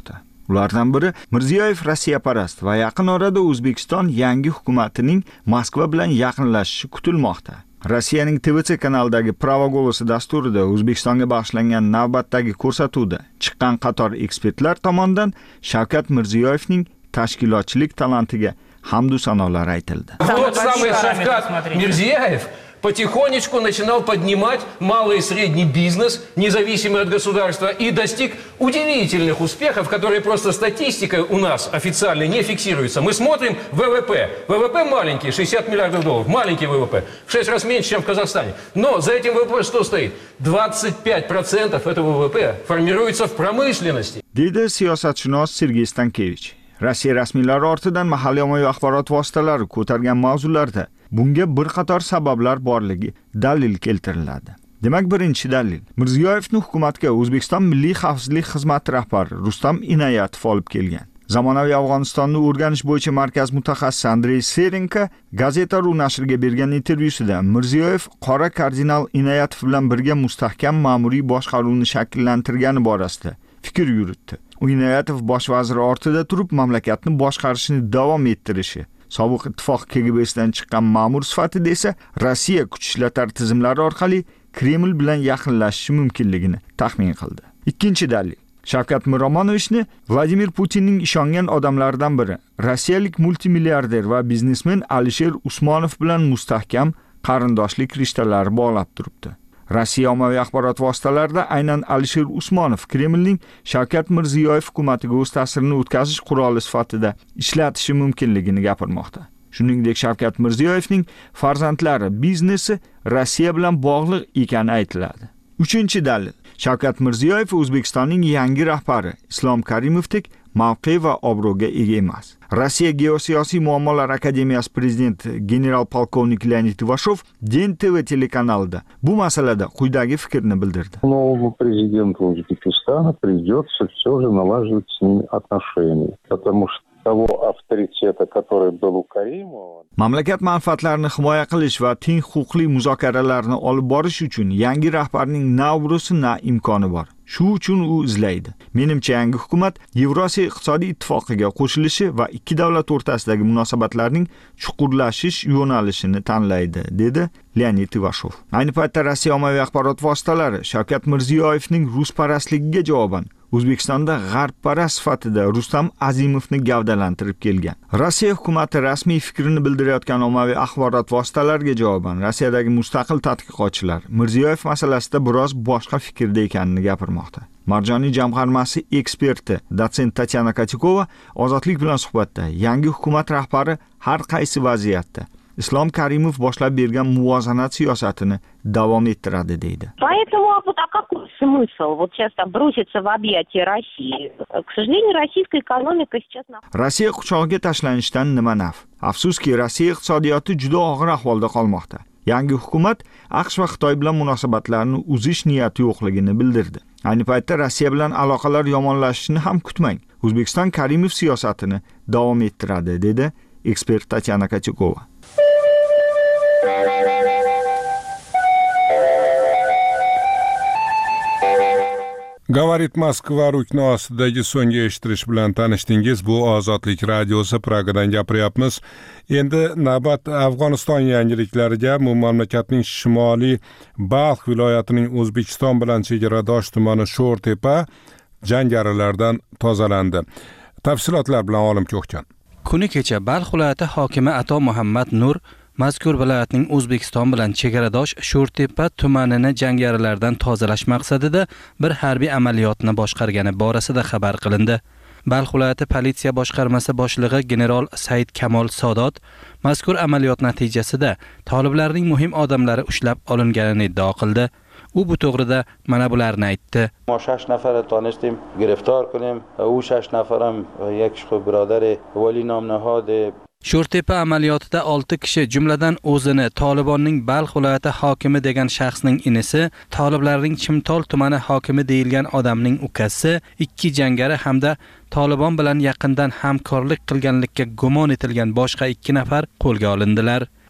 S11: Ulardan biri Mirziyoyev Rossiyaparast va yaqin orada O'zbekiston yangi hukumatining Moskva bilan yaqinlashishi kutilmoqda. Rossiyaning T V C kanalidagi Pravo Golosi dasturida O'zbekistonga bag'ishlangan navbatdagi ko'rsatuvda chiqqan qator ekspertlar tomonidan Shavkat Mirziyoyevning tashkilotchilik talantiga hamd va sanolar aytildi.
S12: Вот самый Шавкат Мирзияев потихонечку начинал поднимать малый и средний бизнес, независимый от государства, и достиг удивительных успехов, которые просто статистикой у нас официально не фиксируются. Мы смотрим вэ вэ пэ. вэ вэ пэ маленький, шестьдесят миллиардов долларов, маленький вэ вэ пэ, в шесть раз меньше, чем в Казахстане. Но за этим вэ вэ пэ что стоит? двадцать пять процентов этого вэ вэ пэ формируется в промышленности.
S11: Deydi siyosatshunos Sergey Stankevich. Rossiya rasmiylari ortidan mahalliy ommaviy axborot vositalari ko'targan mavzularda bunga bir qator sabablar borligi dalil keltiriladi. Demak, birinchi dalil Mirziyoyevning hukumatga O'zbekiston Milliy xavfsizlik xizmati rahbari Rustam Inoyatov olib kelgan. Zamonaviy Afg'onistonni o'rganish bo'yicha markaz mutaxassisi Andrey Serenko Gazeta.ru nashriga bergan intervyusida Mirziyoyev qora kardinal Inoyatov bilan birga mustahkam ma'muriy boshqaruvni shakllantirgani borasida fikr yuritdi. Inoyatov bosh vazir ortida turib mamlakatni boshqarishni davom ettirishi, sobiq ittifoq K G B'sidan chiqqan ma'mur sifatida esa Rossiya kuch ishlatar tizimlari orqali Kreml bilan yaqinlashishi mumkinligini taxmin qildi. Ikkinchi dalil Shavkat Miromonovichni Vladimir Putinning ishongan odamlaridan biri, rossiyalik multimilliarder va biznesmen Alisher Usmonov bilan mustahkam qarindoshlik rishtalari bog'lab turibdi. Rossiya ommaviy axborot vositalarida aynan Alisher Usmonov Kremlning Shavkat Mirziyoyev hukumatiga o'z ta'sirini o'tkazish quroli sifatida ishlatishi mumkinligini gapirmoqda. Shuningdek, Shavkat Mirziyoyevning farzandlari biznesi Rossiya bilan bog'liq ekani aytiladi. Uchinchi dalil Shavkat Mirziyoyev O'zbekistonning yangi rahbari Islom Karimovdek mavqe va obro'ga ega emas. Rossiya geosiyosiy muammolar akademiyasi prezidenti general polkovnik Leonid Ivashov Den T V telekanalida bu masalada quyidagi fikrni bildirdi.
S13: Новому президенту Узбекистана придется все же налаживать с ними отношения, потому что того авторитета, который был у Каримова.
S11: Mamlakat manfaatlarini himoya qilish va teng huquqli muzokaralarni olib borish uchun yangi rahbarning na obro'si na imkoni bor. Shu uchun u izlaydi. Menimcha yangi hukumat Yevrosiyo iqtisodiy ittifoqiga qo'shilishi va ikki davlat o'rtasidagi munosabatlarning chuqurlashish yo'nalishini tanlaydi, dedi Leonid Ivashov. Ayni paytda Rossiya ommaviy axborot vositalari Shavkat Mirziyoyevning rusparastligiga javoban O'zbekistonda g'arbparast sifatida Rustam Azimovni gavdalantirib kelgan. Rossiya hukumati rasmiy fikrini bildirayotgan ommaviy axborot vositalariga javoban Rossiyadagi mustaqil tadqiqotchilar Mirziyoyev masalasida biroz boshqa fikrda ekanini gapirmoqda. Marjoniy jamg'armasi eksperti dotsent Tatyana Katikova Ozodlik bilan suhbatda yangi hukumat rahbari har qaysi vaziyatda Islom Karimov boshlab bergan muvozanat siyosatini davom ettiradi deydi.
S14: Поэтому вот а какой смысл вот сейчас там броситься в объятия России? К сожалению, российская экономика сейчас на
S11: Rossiya quchog'iga tashlanishdan nima naf? Afsuski, Rossiya iqtisodiyoti juda og'ir ahvolda qolmoqda. Yangi hukumat AQSh va Xitoy bilan munosabatlarni uzish niyati yo'qligini bildirdi. Ayni paytda Rossiya bilan aloqalar yomonlashishini ham kutmang. O'zbekiston Karimov siyosatini davom ettiradi, dedi ekspert Tatyana Katikova.
S1: Gavarit Moskva rukni ostidagi so'nggi eshittirish bilan tanishdingiz. Bu Ozodlik radiosi Pragadan gapiryapmiz. Endi navbat Afg'oniston yangiliklariga. Bu mamlakatning shimoliy Balx viloyatining O'zbekiston bilan chegaradosh tumani Sho'rtepa jangarilardan tozalandi. Tafsilotlar bilan Olim Ko'kkan.
S15: Kuni kecha Balx viloyati hokimi Ato Muhammad Nur mazkur viloyatning O'zbekiston bilan chegaradosh Sho'rtepa tumanini jangarilardan tozalash maqsadida bir harbiy amaliyotni boshqargani borasida xabar qilindi. Balx viloyati politsiya boshqarmasi boshlig'i general Said Kamol Sodot mazkur amaliyot natijasida toliblarning muhim odamlari ushlab olinganini iddao qildi. U bu to'g'rida mana bularni aytdi.
S16: ما شش نفر تانستیم گرفتار کنیم. او شش نفرم یک شخص برادر ولی نام نهاد
S15: Sho'rtepa amaliyotida olti kishi, jumladan o'zini Tolibonning Balx viloyati hokimi degan shaxsning inisi, Toliblarning Chimtol tumani hokimi deyilgan odamning ukasi, ikki jangari hamda Tolibon bilan yaqindan hamkorlik qilganlikka gumon etilgan boshqa ikki nafar qo'lga olindilar.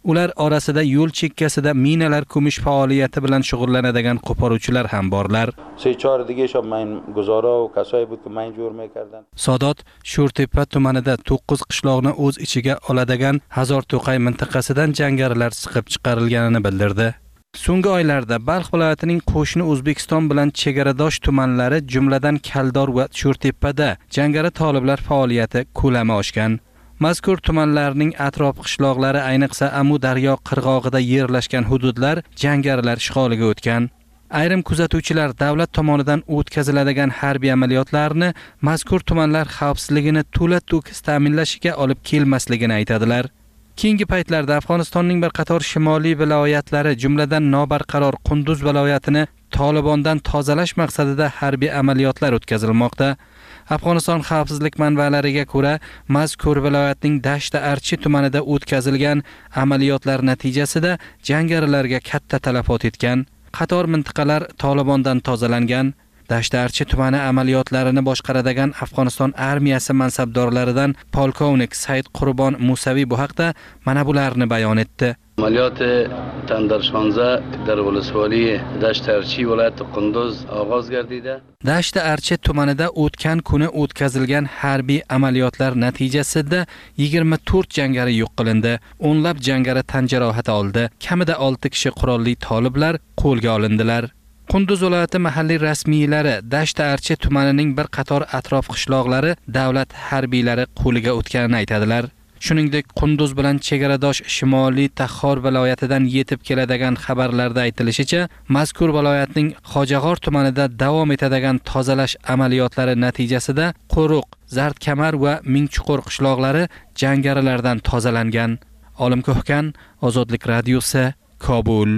S15: Ular orasida yo'l chekkasida minalar ko'mish faoliyati bilan shug'ullanadigan qo'poruvchilar ham borlar.
S16: سه چهار دیگه شب من گزارا و کسایی بود که من جور میکردن.
S15: Sodot Sho'rtepa tumanida to'qqiz qishloqni o'z ichiga oladigan Hazor To'qay mintaqasidan jangarilar siqib chiqarilganini bildirdi. So'nggi oylarda Balx viloyatining qo'shni O'zbekiston bilan chegaradosh tumanlari, jumladan Kaldor va Sho'rtepada jangari toliblar faoliyati ko'lami oshgan. Mazkur tumanlarning atrof qishloqlari, ayniqsa Amu daryo qirg'og'ida yerlashgan hududlar jangarilar ishg'oliga o'tgan. Ayrim kuzatuvchilar davlat tomonidan o'tkaziladigan harbiy amaliyotlarni mazkur tumanlar xavfsizligini to'la-to'kis ta'minlashiga olib kelmasligini aytadilar. Keyingi paytlarda Afg'onistonning bir qator shimoliy viloyatlari, jumladan nobarqaror Qunduz viloyatini Tolibondan tozalash maqsadida harbiy amaliyotlar o'tkazilmoqda. Afg'oniston xavfsizlik manbalariga ko'ra, mazkur viloyatning Dashta Archi tumanida o'tkazilgan amaliyotlar natijasida jangarilarga katta talafot yetgan. Qator mintaqalar Tolibondan tozalangan. Dashta Archi tumani amaliyotlarini boshqaradigan Afg'oniston armiyasi mansabdorlaridan polkovnik Said Qurbon Musaviy bu haqda mana bularni bayon etdi.
S17: عملیات تن در شانزده در ولسوالی دشت ارچی ولایت قندوز آغاز گردیده.
S15: دشت ارچی tumanida o'tgan kuni o'tkazilgan harbiy amaliyotlar natijasida yigirma to'rt jangari yo'q qilindi. O'nlab jangari tan jarohati oldi. Kamida olti kishi qurolli toliblar qo'lga olindilar. Qunduz viloyati mahalliy rasmiylari Dashta Archi tumanining bir qator atrof qishloqlari davlat harbiylari qo'liga o'tganini aytadilar. Shuningdek, Qunduz bilan chegaradosh Shimoliy Taxor viloyatidan yetib keladigan xabarlarda aytilishicha, mazkur viloyatning Xojag'or tumanida davom etadigan tozalash amaliyotlari natijasida Qo'ruq, Zardkamar va Mingchuqur qishloqlari jangarilardan tozalangan. Olim Ko'hkan, Ozodlik radiosi, Kobul.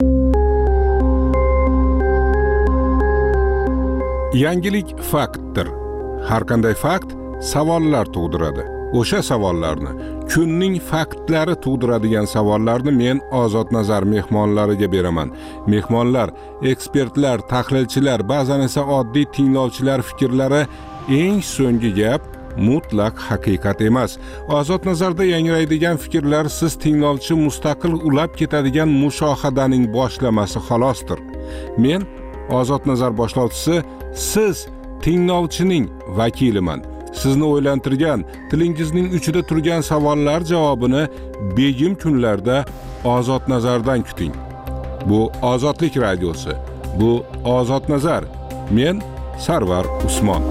S1: Yangilik faktdir. Har qanday fakt savollar tug'diradi. O'sha savollarni, kunning faktlari tug'diradigan savollarni men Ozod Nazar mehmonlariga beraman. Mehmonlar, ekspertlar, tahlilchilar, ba'zan esa oddiy tinglovchilar fikrlari eng so'nggi gap, mutlaq haqiqat emas. Ozod Nazarda yangraydigan fikrlar siz tinglovchi mustaqil ulab ketadigan mushohadaning boshlamasi xolosdir. Men Ozod Nazar boshlovchisi, siz tinglovchining vakiliman. Sizni o'ylantirgan, tilingizning uchida turgan savollar javobini begim kunlarda Ozod Nazardan kuting. Bu Ozodlik radiosi. Bu Ozod Nazar. Men Sarvar Usmon.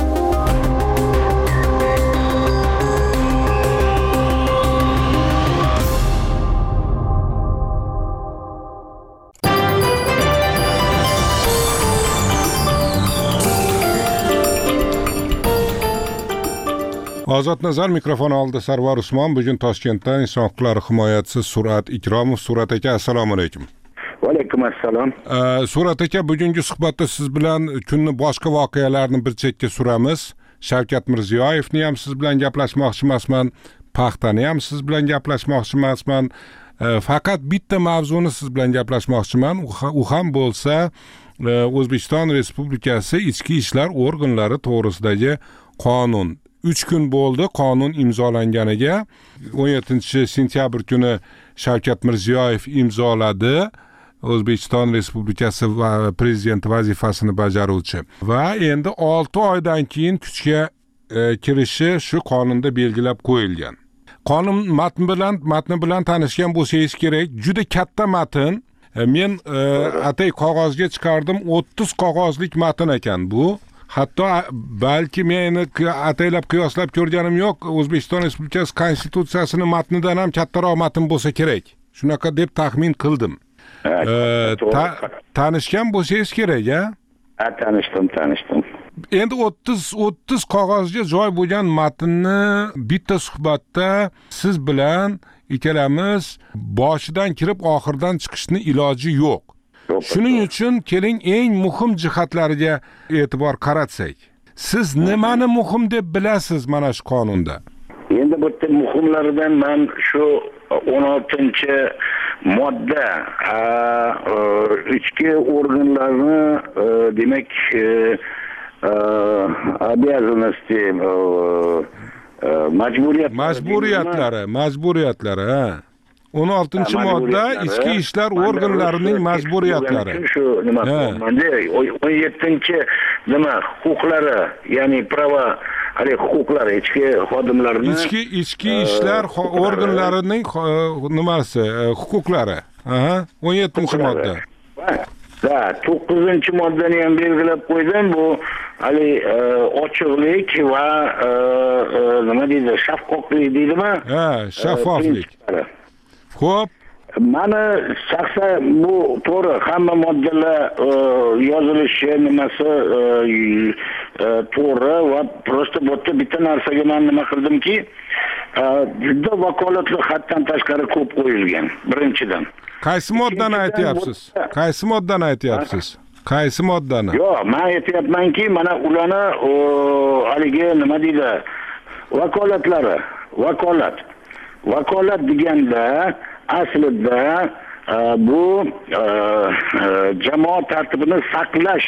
S1: Ozod Nazar mikrofon oldi. Sarvar Usmon. Bugun Toshkentdan inson huquqlari himoyachisi Surat Ikromov. Surat aka, assalomu alaykum.
S18: Va alaykum assalom.
S1: Surat aka, bugungi suhbatda siz bilan kunni boshqa voqealarni bir chetga suramiz. Shavkat Mirziyoyevni ham siz bilan gaplashmoqchi emasman, paxtani ham siz bilan gaplashmoqchi emasman. Faqat bitta mavzuni siz bilan gaplashmoqchiman. U ham bo'lsa O'zbekiston Respublikasi ichki ishlar organlari to'g'risidagi qonun. uch kun bo'ldi qonun imzolanganiga. o'n yettinchi sentyabr kuni Shavkat Mirziyoyev imzoladi. O'zbekiston Respublikasi va prezidenti vazifasini bajaruvchi. Va endi olti oydan keyin kuchga e, kirishi shu qonunda belgilab qo'yilgan. Qonun matni bilan matni bilan tanishgan bo'lsangiz kerak. Juda katta matn. E, men e, atay qog'ozga chiqardim. o'ttiz qog'ozlik matn ekan bu. Hatto balki men ataylab qiyoslab ko'rganim yo'q. O'zbekiston Respublikasi Konstitutsiyasining matnidan ham kattaroq matn bo'lsa kerak. Shunaqa deb taxmin qildim. Ee, ta, tanishgan bo'lsangiz kerak, a?
S18: Ha, tanishdim, tanishdim.
S1: Endi o'ttiz o'ttiz qog'ozga joy bo'lgan matnni bitta suhbatda siz bilan ikkalamiz boshidan kirib oxiridan chiqishni iloji yo'q. Shuning uchun keling eng muhim jihatlariga e'tibor qaratsak. Siz nimani muhim deb bilasiz mana shu qonunda?
S18: Endi bu muhimlaridan men shu o'n oltinchi modda ichki organlarni demak обязанности majburiyat
S1: majburiyatlari, majburiyatlari, ha. o'n oltinchi modda ichki ishlar organlarining majburiyatlari.
S18: Shu nima qilyapmanda o'n yettinchi nima huquqlari, ya'ni prava, hali huquqlari ichki xodimlarning
S1: ichki ichki ishlar organlarining nimasi, huquqlari. Aha, o'n yettinchi modda.
S18: Da, to'qqizinchi moddani ham belgilab qo'ydim. Bu hali ochiqlik va nima deydi, shaffoflik deydimi?
S1: Ha, shaffoflik. Xo'p,
S18: mani shaxsan bu to'g'ri, hamma moddalar yozilishi nimasi to'g'ri va prosta bu yerda bitta narsaga men nima qildimki, juda vakolatli haddan tashqari ko'p qo'yilgan. Birinchidan.
S1: Qaysi moddani aytyapsiz? Qaysi moddani aytyapsiz? Qaysi moddani?
S18: Yo'q, men aytyapmanki, mana ularni haligi nima deydi? Vakolatlari, vakolat. Vakolat deganda aslida bu jamoat tartibini saqlash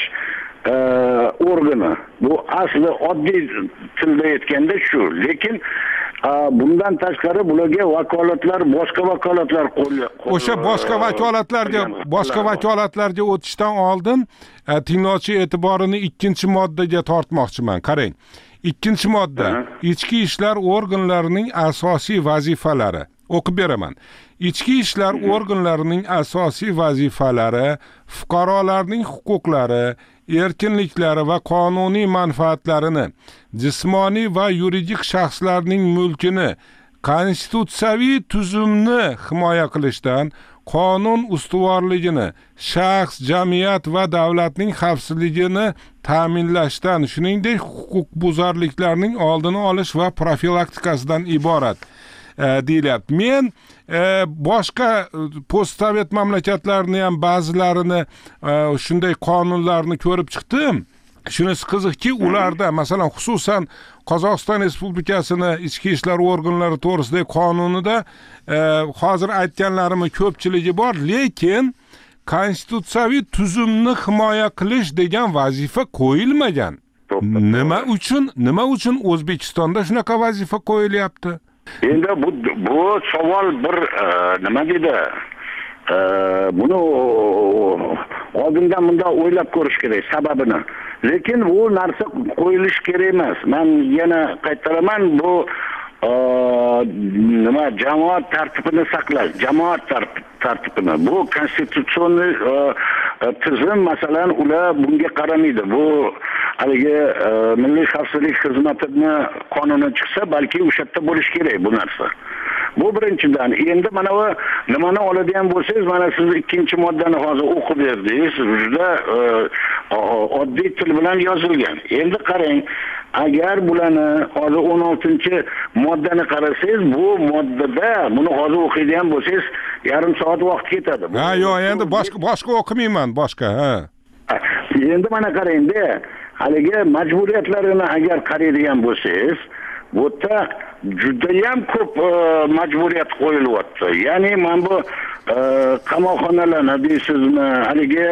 S18: organi. Bu asli oddiy tilda aytganda shu, lekin bundan tashqari bularga vakolatlar, boshqa vakolatlar qo'yilgan.
S1: O'sha boshqa vakolatlarga, boshqa vakolatlarga o'tishdan oldin tinglovchi e'tiborini ikkinchi moddaga tortmoqchiman. Qarang. Ikkinchi modda ichki ishlar organlarining asosiy vazifalari. O'qib beraman. Ichki ishlar organlarining asosiy vazifalari fuqarolarning huquqlari, erkinliklari va qonuniy manfaatlarini, jismoniy va yuridik shaxslarning mulkini, konstitutsiyaviy tuzumni himoya qilishdan, qonun ustuvorligini, shaxs, jamiyat va davlatning xavfsizligini ta'minlashdan, shuningdek huquqbuzarliklarning oldini olish va profilaktikasidan iborat deyilyapti. Men boshqa postsovet mamlakatlarini ham ba'zilarini shunday qonunlarni ko'rib chiqdim. Shunisi qiziqki, ularda masalan xususan Qozog'iston Respublikasini ichki ishlar organlari to'g'risidagi qonunida hozir aytganlarimni ko'pchiligi bor, lekin konstitutsiyaviy tuzumni himoya qilish degan vazifa qo'yilmagan. Nima uchun, nima uchun O'zbekistonda shunaqa vazifa qo'yilyapti?
S18: Endi bu bu savol bir nima deydi? Buni oldindan bunda o'ylab ko'rish kerak sababini. Lekin bu narsa qo'yilish kerak emas. Men yana qaytaraman, bu nima jamoat tartibini saqlash, jamoat tartibini. Bu konstitutsion tizim masalan ular bunga qaramaydi. Bu haligi Milliy xavfsizlik xizmatini qonuni chiqsa, balki o'sha yerda bo'lish kerak bu narsa. Bu birinchidan. Endi mana bu nimani oladigan bo'lsangiz, mana siz ikkinchi moddani hozir o'qib berdingiz. Juda oddiy til bilan yozilgan. Endi qarang, agar bularni hozir o'n oltinchi moddani qarasangiz, bu moddada buni hozir o'qiydigan bo'lsangiz, yarim soat vaqt ketadi.
S1: Ha, yo'q, endi boshqa boshqa o'qimayman, boshqa, ha.
S18: Endi mana qarang-da, haligi majburiyatlarini agar qaraydigan bo'lsangiz, bu yerda judayam ko'p majburiyat qo'yilyapti. Ya'ni men bu qamoqxonalarni deysizmi, haligi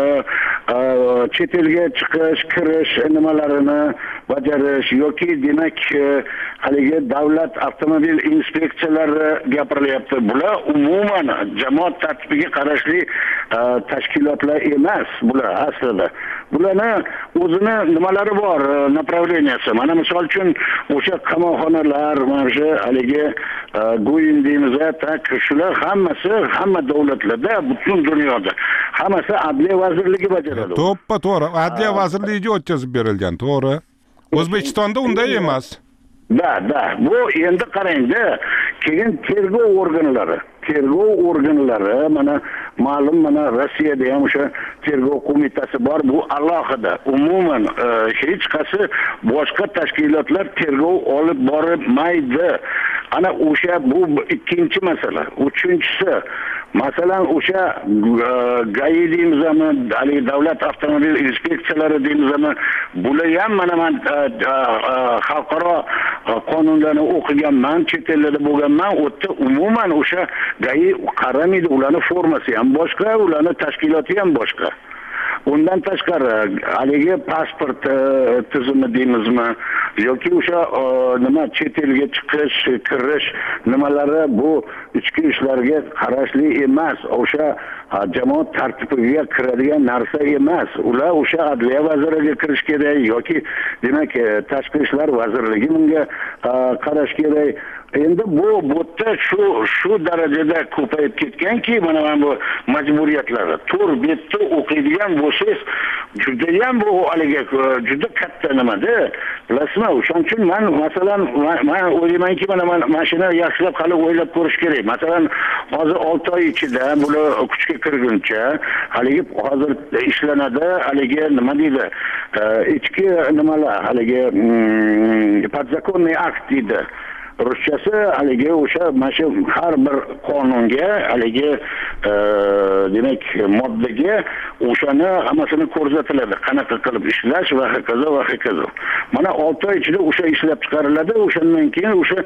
S18: chet elga chiqish, kirish nimalarini bajarish yoki demak haligi davlat avtomobil inspeksiyalari gapirilyapti. Bular umuman jamoat tartibiga qarashli tashkilotlar emas bular aslida. Bularni o'zini nimalari bor, направленияsi. Mana misol uchun o'sha qamoqxonalar, mana shu haligi go'yin deymiz, tak shular hammasi hamma davlatlarda, butun dunyoda hammasi Adliya vazirligi bajaradi.
S1: To'ppa to'g'ri, Adliya vazirligiga o'tkazib berilgan, to'g'ri. O'zbekistonda unday emas.
S18: Da, da. Bu endi qarangda, keyin tergov organlari, tergov organlari mana ma'lum mana Rossiyada ham o'sha tergov qo'mitasi bor. Bu alohida, umuman hech qaysi boshqa tashkilotlar tergov olib bormaydi. Ana o'sha bu ikkinchi masala. Uchinchisi, masalan o'sha G A I deymizmi, hali davlat avtomobil inspeksiyalari deymizmi, bular ham mana men xalqaro qonunlarni o'qiganman, chet ellarda bo'lganman, o'tda umuman o'sha G A I qaramaydi, ularning formasi ham boshqa, ularning tashkiloti ham boshqa. Undan tashqari haligi pasport tizimi deymizmi, yoki o'sha nima chet elga chiqish kirish nimalari bu ichki ishlarga qarashli emas, o'sha jamoat tartibiga kiradigan narsa emas. Ular o'sha adliya vaziriga kirish kerak yoki demak tashqi ishlar vazirligi bunga qarash kerak. Endi bu botda shu shu darajada ko'payib ketganki, mana mana bu majburiyatlar. To'r betda o'qiydigan bo'lsangiz, juda ham bu haliga juda katta nimada. Bilasizmi? O'shaning uchun men masalan men o'ylaymanki, mana mana shuni yaxshilab hali o'ylab ko'rish kerak. Masalan, hozir olti oy ichida bular kuchga kirguncha, haligi hozir ishlanadi, haligi nima deydi? Ichki nimalar, haligi podzakonniy akt deydi. Ruschasi haligi o'sha mana shu har bir qonunga haligi demak moddaga o'shani hammasini ko'rsatiladi. Qanaqa qilib ishlash va hokazo va hokazo. Mana olti oy ichida o'sha ishlab chiqariladi. O'shandan keyin o'sha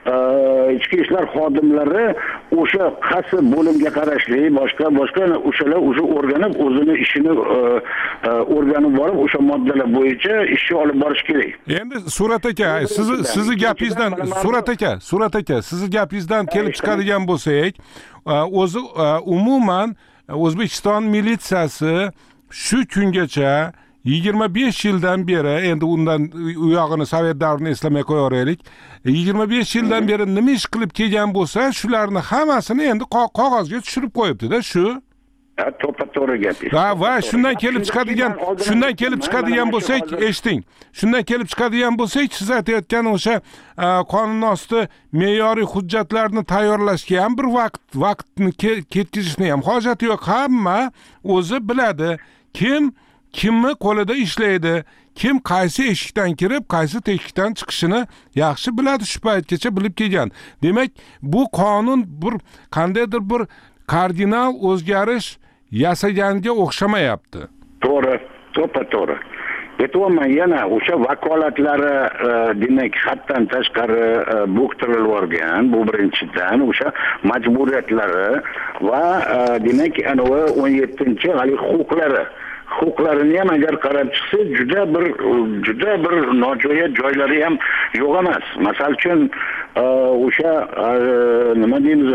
S18: ichki ishlar xodimlari o'sha qaysi bo'limga qarashli, boshqa boshqa o'shalar o'zi o'rganib, o'zini ishini o'rganib borib, o'sha moddalar bo'yicha ishni olib borish kerak.
S1: Endi Surat aka, sizni sizni gapingizdan Surat aka, Surat aka, sizni gapingizdan kelib chiqadigan bo'lsak, o'zi umuman O'zbekiston militsiyasi shu kungacha yigirma besh yildan beri, endi undan u yog'ini Sovet davrini eslamay qo'yaylik, yigirma besh yildan beri nima ish qilib kelgan bo'lsa, shularni hammasini endi qog'ozga tushirib qo'yibdi-da, shu.
S18: To'ppa-to'g'ri gapingiz.
S1: Ha, va shundan kelib chiqadigan, shundan kelib chiqadigan bo'lsak, eshiting. Shundan kelib chiqadigan bo'lsak, siz aytayotgan o'sha qonunosti me'yoriy hujjatlarni tayyorlashga ham bir vaqt, vaqtni ketkazishni ham hojati yo'q. Hamma o'zi biladi, kim kimni qo'lida ishlaydi, kim qaysi eshikdan kirib, qaysi teshikdan chiqishini yaxshi biladi, shu paytgacha bilib kelgan. Demak, bu qonun bir qandaydir bir kardinal o'zgarish yasaganga o'xshamayapti.
S18: To'g'ri, to'ppa-to'g'ri. Aytmoqman, yana o'sha vakolatlari demak haddan tashqari bo'ktirilib olgan, bu birinchidan, o'sha majburiyatlari va demak anavi o'n yettinchi hali huquqlari huquqlarini ham agar qarab chiqsa, juda bir juda bir nojo'ya joylari ham yo'q emas. Masal uchun o'sha nima deymiz,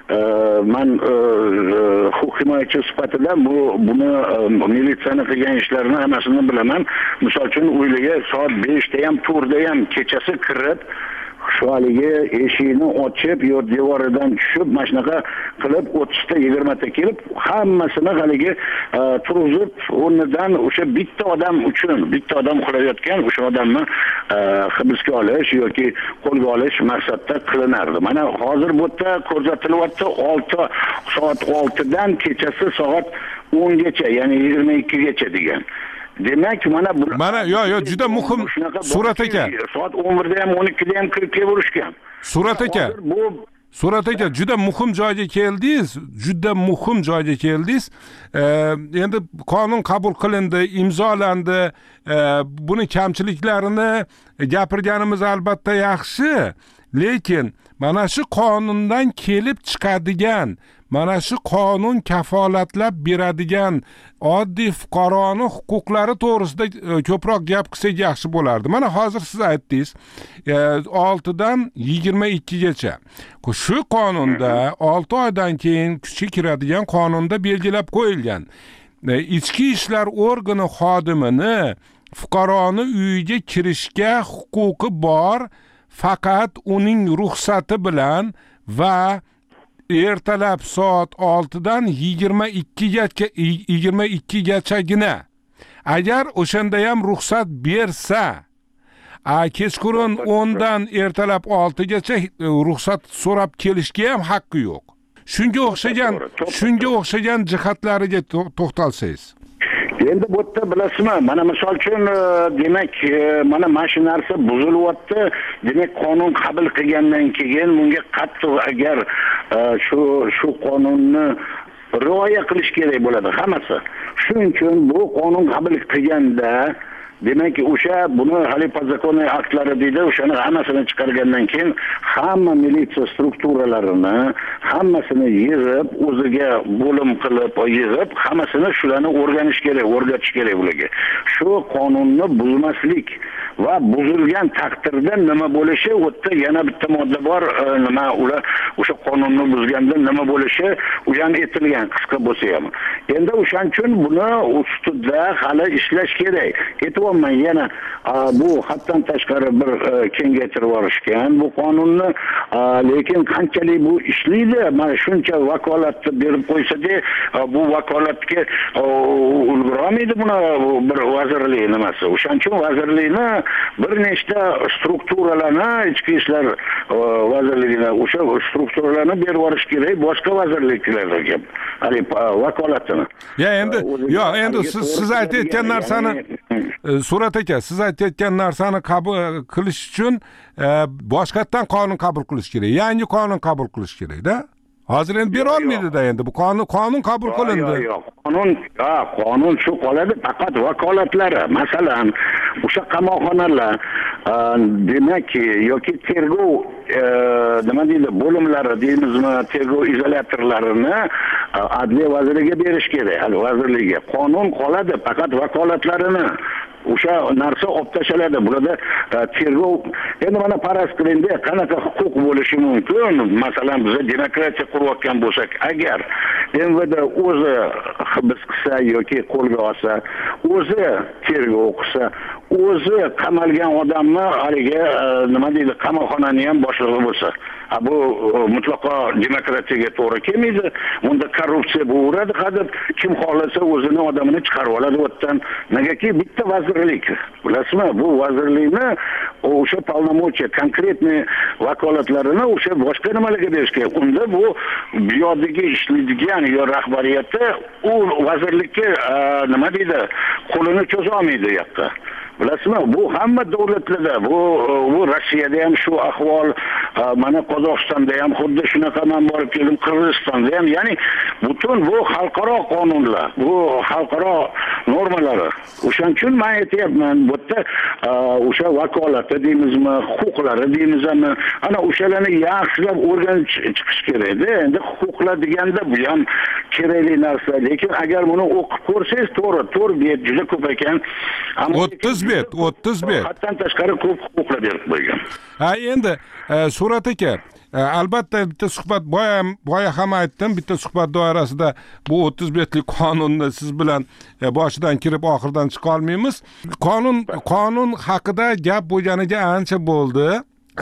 S18: men huquq himoyachi sifatida bu buni militsiyani qilgan ishlarini hammasini bilaman. Misol uchun uylarga soat beshda ham, to'rtda ham kechasi kirib, shu haligi eshikni ochib, yo devoridan tushib, mana shunaqa qilib o'ttizta yigirmata kelib, hammasini haligi turg'izib, o'rnidan o'sha bitta odam uchun, bitta odam uxlayotgan o'sha odamni hibsga olish yoki qo'lga olish maqsadda qilinardi. Mana hozir bu yerda ko'rsatilyapti olti soat oltidan kechasi soat o'ngacha, ya'ni yigirma ikkigacha degan. Demak, mana bu
S1: mana yo yo juda muhim Surat aka.
S18: Soat o'n birda ham o'n ikkida ham kirib kelishgan.
S1: Surat aka. Bu Surat aka, juda muhim joyga keldingiz, juda muhim joyga keldingiz. Endi qonun qabul qilindi, imzolandi. Buni kamchiliklarini gapirganimiz albatta yaxshi, lekin mana shu qonundan kelib chiqadigan, mana shu qonun kafolatlab beradigan oddiy fuqaroni huquqlari to'g'risida ko'proq gap qilsak yaxshi bo'lardi. Mana hozir siz aytdingiz, oltidan yigirma ikkigacha. Shu qonunda olti oydan keyin kuchga kiradigan qonunda belgilab qo'yilgan. Ichki ishlar organi xodimini fuqaroni uyiga kirishga huquqi bor, faqat uning ruxsati bilan va ertalab soat oltidan yigirma ikkigacha yigirma ikkigachagina. Agar o'shanda ham ruxsat bersa, kechqurun o'ndan ertalab oltigacha ruxsat so'rab kelishga ham haqqi yo'q. Shunga o'xshagan, shunga o'xshagan jihatlariga to'xtalsangiz.
S18: Endi bu yerda bilasizmi, mana misol uchun demak, mana mana shu narsa buzilyapti. Demak, qonun qabul qilgandan keyin bunga qattiq agar shu shu qonunni rioya qilish kerak bo'ladi hammasi. Shuning uchun bu qonun qabul qilganda demak, o'sha buni hali podzakonniy aktlari deydi, o'shani hammasini chiqargandan keyin hamma militsiya strukturalarini hammasini yig'ib, o'ziga bo'lim qilib, yig'ib, hammasini shularni o'rganish kerak, o'rgatish kerak ularga. Shu qonunni buzmaslik va buzilgan taqdirda nima bo'lishi, u yerda yana bitta modda bor, nima ular o'sha qonunni buzganda nima bo'lishi u ham aytilgan qisqa bo'lsa ham. Endi o'shaning uchun buni ustida hali ishlash kerak. Aytyapman yana bu haddan tashqari bir kengaytirib yuborishgan bu qonunni, lekin qanchalik bu ishlaydi, mana shuncha vakolatni berib qo'ysa-da, bu vakolatga ulgurolmaydi buni bir vazirlik nimasi. O'shaning uchun vazirlikni bir nechta strukturalarni, ichki ishlar vazirligini o'sha strukturalarni berib yuborish kerak boshqa vazirliklarga. Hali vakolatini.
S1: Ya endi, yo endi siz siz aytayotgan narsani Surat aka, siz aytayotgan narsani qabul qilish uchun boshqatdan qonun qabul qilish kerak. Yangi qonun qabul qilish kerak-da. Hozir endi bera olmaydi-da endi bu qonun qonun qabul qilindi.
S18: Yo'q, yo'q. Qonun, ha, qonun shu qoladi, faqat vakolatlari. Masalan, o'sha qamoqxonalar, demak, yoki tergov nima deydi, bo'limlari deymizmi, tergov izolyatorlarini Adliya vaziriga berish kerak, hali vazirligiga. Qonun qoladi, faqat vakolatlarini o'sha narsa olib tashaladi. Burada tergov, endi mana faraz qilindi, qanaqa huquq bo'lishi mumkin? Masalan, biz demokratiya qurayotgan bo'lsak, agar M V D o'zi hibs qilsa yoki qo'lga olsa, o'zi tergov qilsa, o'zi qamalgan odamni haliga nima deydi, qamoqxonani ham boshlig'i bo'lsa, bu mutlaqo demokratiyaga to'g'ri kelmaydi. Bunda korrupsiya bo'laveradi, hadeb kim xohlasa o'zini odamini chiqarib oladi o'tdan. Negaki bitta vazirlik, bilasizmi? Bu vazirlikni o'sha polnomochiya, konkretniy vakolatlarini o'sha boshqa nimalarga berish kerak. Unda bu buyodagi ishlaydigan yo rahbariyati u vazirlikka nima deydi, qo'lini cho'za olmaydi yoqqa. Bilasizmi, bu hamma davlatlarda, bu bu Rossiyada ham shu ahvol, mana Qozog'istonda ham xuddi shunaqa, men borib keldim, Qirg'izistonda ham, ya'ni butun bu xalqaro qonunlar, bu xalqaro normalari. O'shaning uchun men aytayapman, bu yerda o'sha vakolati deymizmi, huquqlari deymizmi, ana o'shalarni yaxshilab o'rganib chiqish kerak-da. Endi huquqlar deganda bu ham kerakli narsa, lekin agar buni o'qib ko'rsangiz, to'g'ri, to'g'ri bet juda ko'p ekan.
S1: o'ttiz bet, o'ttiz bet.
S18: Hatdan tashqari ko'p huquqlar berib qo'ygan.
S1: Ha, endi Surat aka, albatta bitta suhbat boya boya ham aytdim, bitta suhbat doirasida bu o'ttiz betlik qonunni siz bilan boshidan kirib oxiridan chiqa olmaymiz. Qonun qonun haqida gap bo'lganiga ancha bo'ldi.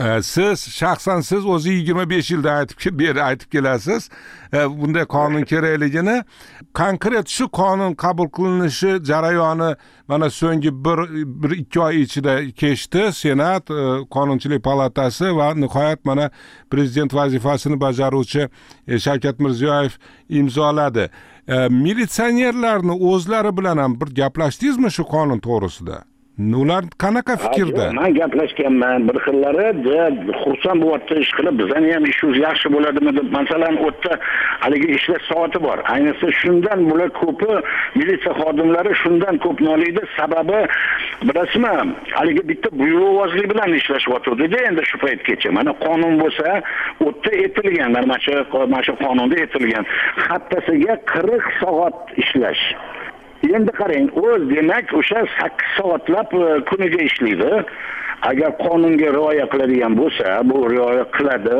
S1: Siz shaxsan siz o'zi yigirma besh yilda aytib beri aytib kelasiz bunday qonun kerakligini. Konkret shu qonun qabul qilinishi jarayoni mana so'nggi bir ikki oy ichida kechdi. Senat, Qonunchilik palatasi va nihoyat mana prezident vazifasini bajaruvchi Shavkat Mirziyoyev imzoladi. Militsionerlarni o'zlari bilan ham bir gaplashdingizmi shu qonun to'g'risida? Ular qanaqa fikrda?
S18: Men gaplashganman, bir xillari xursand bo'lyapti ish qilib, bizning ham ishimiz yaxshi bo'ladimi deb. Masalan, o'tda haligi ishlash soati bor. Ayniqsa shundan bular ko'pi militsiya xodimlari shundan ko'p noliydi. Sababi bilasizmi, haligi bitta buyruqvozlik bilan ishlashyapti-da endi shu paytgacha. Mana qonun bo'lsa, o'tda aytilgan, mana shu mana shu qonunda aytilgan, haftasiga qirq soat ishlash. Endi qarang, o'z demak o'sha sakkiz soatlab kuniga ishlaydi. Agar qonunga rioya qiladigan bo'lsa, bu rioya qiladi.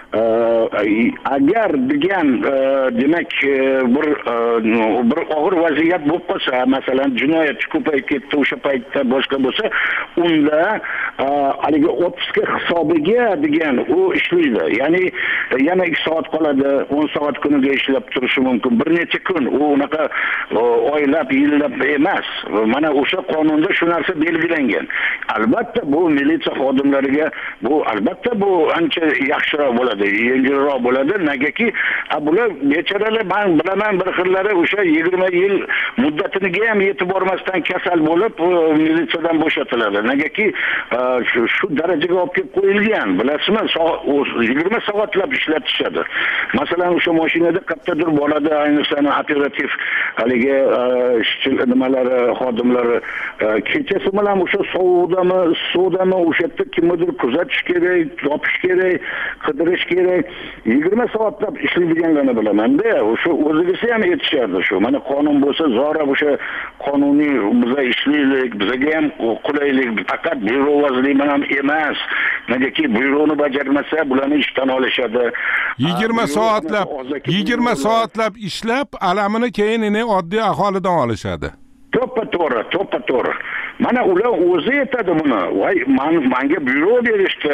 S18: Agar degan demak bir bir og'ir vaziyat bo'lib qolsa, masalan jinoyat ko'payib ketdi o'sha paytda boshqa bo'lsa, unda haligi otpuska hisobiga degan u ishlaydi. Ya'ni yana ikki soat qoladi, o'n soat kuniga ishlab turishi mumkin. Bir necha kun, u unaqa oylab, yillab emas. Mana o'sha qonunda shu narsa belgilangan. Albatta bu militsiya xodimlariga bu albatta bu ancha yaxshiroq bo'ladi. Yengilroq bo'ladi. Negaki bular bechoralar, men bilaman bir xillari o'sha yigirma yil muddatiga ham yetib bormasdan kasal bo'lib militsiyadan bo'shatiladi. Negaki shu darajaga olib kelib qo'yilgan. Bilasizmi, yigirma soatlab ishlatishadi. Masalan, o'sha mashinada qayerdadir bo'ladi, ayniqsa operativ haligi nimalari xodimlari kechasi bilan o'sha sovuqda suvdami suvdami o'sha yerda kimnidir kuzatish kerak, topish kerak, qidirish kerak. yigirma soatlab ishlaydiganlarni bilaman-da. O'sha o'zigisi ham aytishardi shu. Mana qonun bo'lsa, zora o'sha qonuniy biza ishlaylik, bizaga ham qulaylik, faqat byuro vazirlik bilan emas. Negaki byuroni bajarmasa, bularni ishdan olishadi.
S1: yigirma soatlab, yigirma soatlab ishlab, alamini keyin ine oddiy aholidan olishadi.
S18: To'ppa to'g'ri, to'ppa to'g'ri. Mana ular o'zi aytadi buni. Voy, men menga byuro berishdi.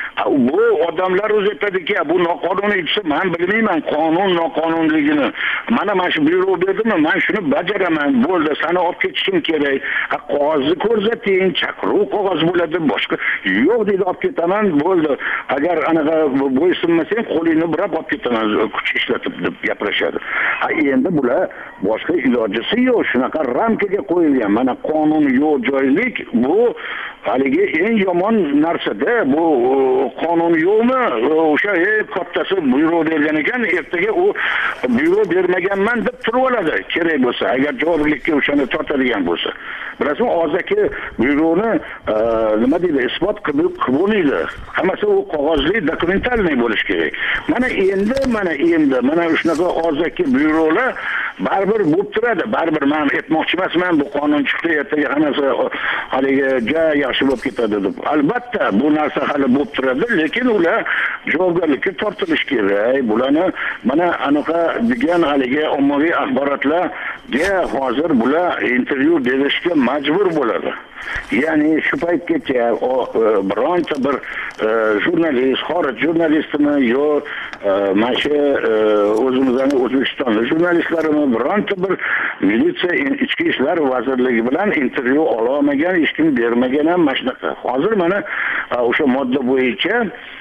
S18: Bu odamlar o'zi aytadiki, bu noqonuniy desa, men bilmayman qonun noqonunligini. Mana men shu byuro berdimmi, men shuni bajaraman. Bo'ldi, seni olib ketishim kerak. Qog'ozni ko'rsating, chaqiruv qog'oz bo'ladi, boshqa yo'q deydi, olib ketaman, bo'ldi. Agar anaqa bo'ysunmasang, qo'lingni burab olib ketaman, kuch ishlatib deb gapirishadi. Ha, endi bular boshqa ilojisi yo'q, shunaqa ramkaga qo'yilgan. Mana qonun yo'q joylik bu haligi eng yomon narsa-da. Bu qonun yo'qmi? O'sha ey kattasi byuro bergan ekan, ertaga u byuro bermaganman deb turib oladi. Kerak bo'lsa, agar javobgarlikka o'shani tortadigan bo'lsa. Bilasizmi, hozirgi byuroni nima deydi, isbot qilib bo'lmaydi. Hammasi u qog'ozli, dokumentalniy bo'lish kerak. Mana endi, mana endi, mana shunaqa hozirgi byurolar baribir bo'lib turadi. Baribir men aytmoqchi emasman, bu qonun chiqdi, ertaga hammasi haligi ja yaxshi bo'lib ketadi deb. Albatta, bu narsa hali bo'lib turadi, lekin ular javobgarlikka tortilish kerak. Bularni mana anaqa degan haligi ommaviy axborotlarga hozir bular intervyu berishga majbur bo'ladi. Ya'ni shu paytgacha bironta bir jurnalist, xorij jurnalistimi yo mana shu o'zimizning O'zbekistonlik jurnalistlarimi bironta bir militsiya ichki ishlar vazirligi bilan intervyu ola olmagan, hech kim bermagan ham mana shunaqa. Hozir mana o'sha modda bo'yicha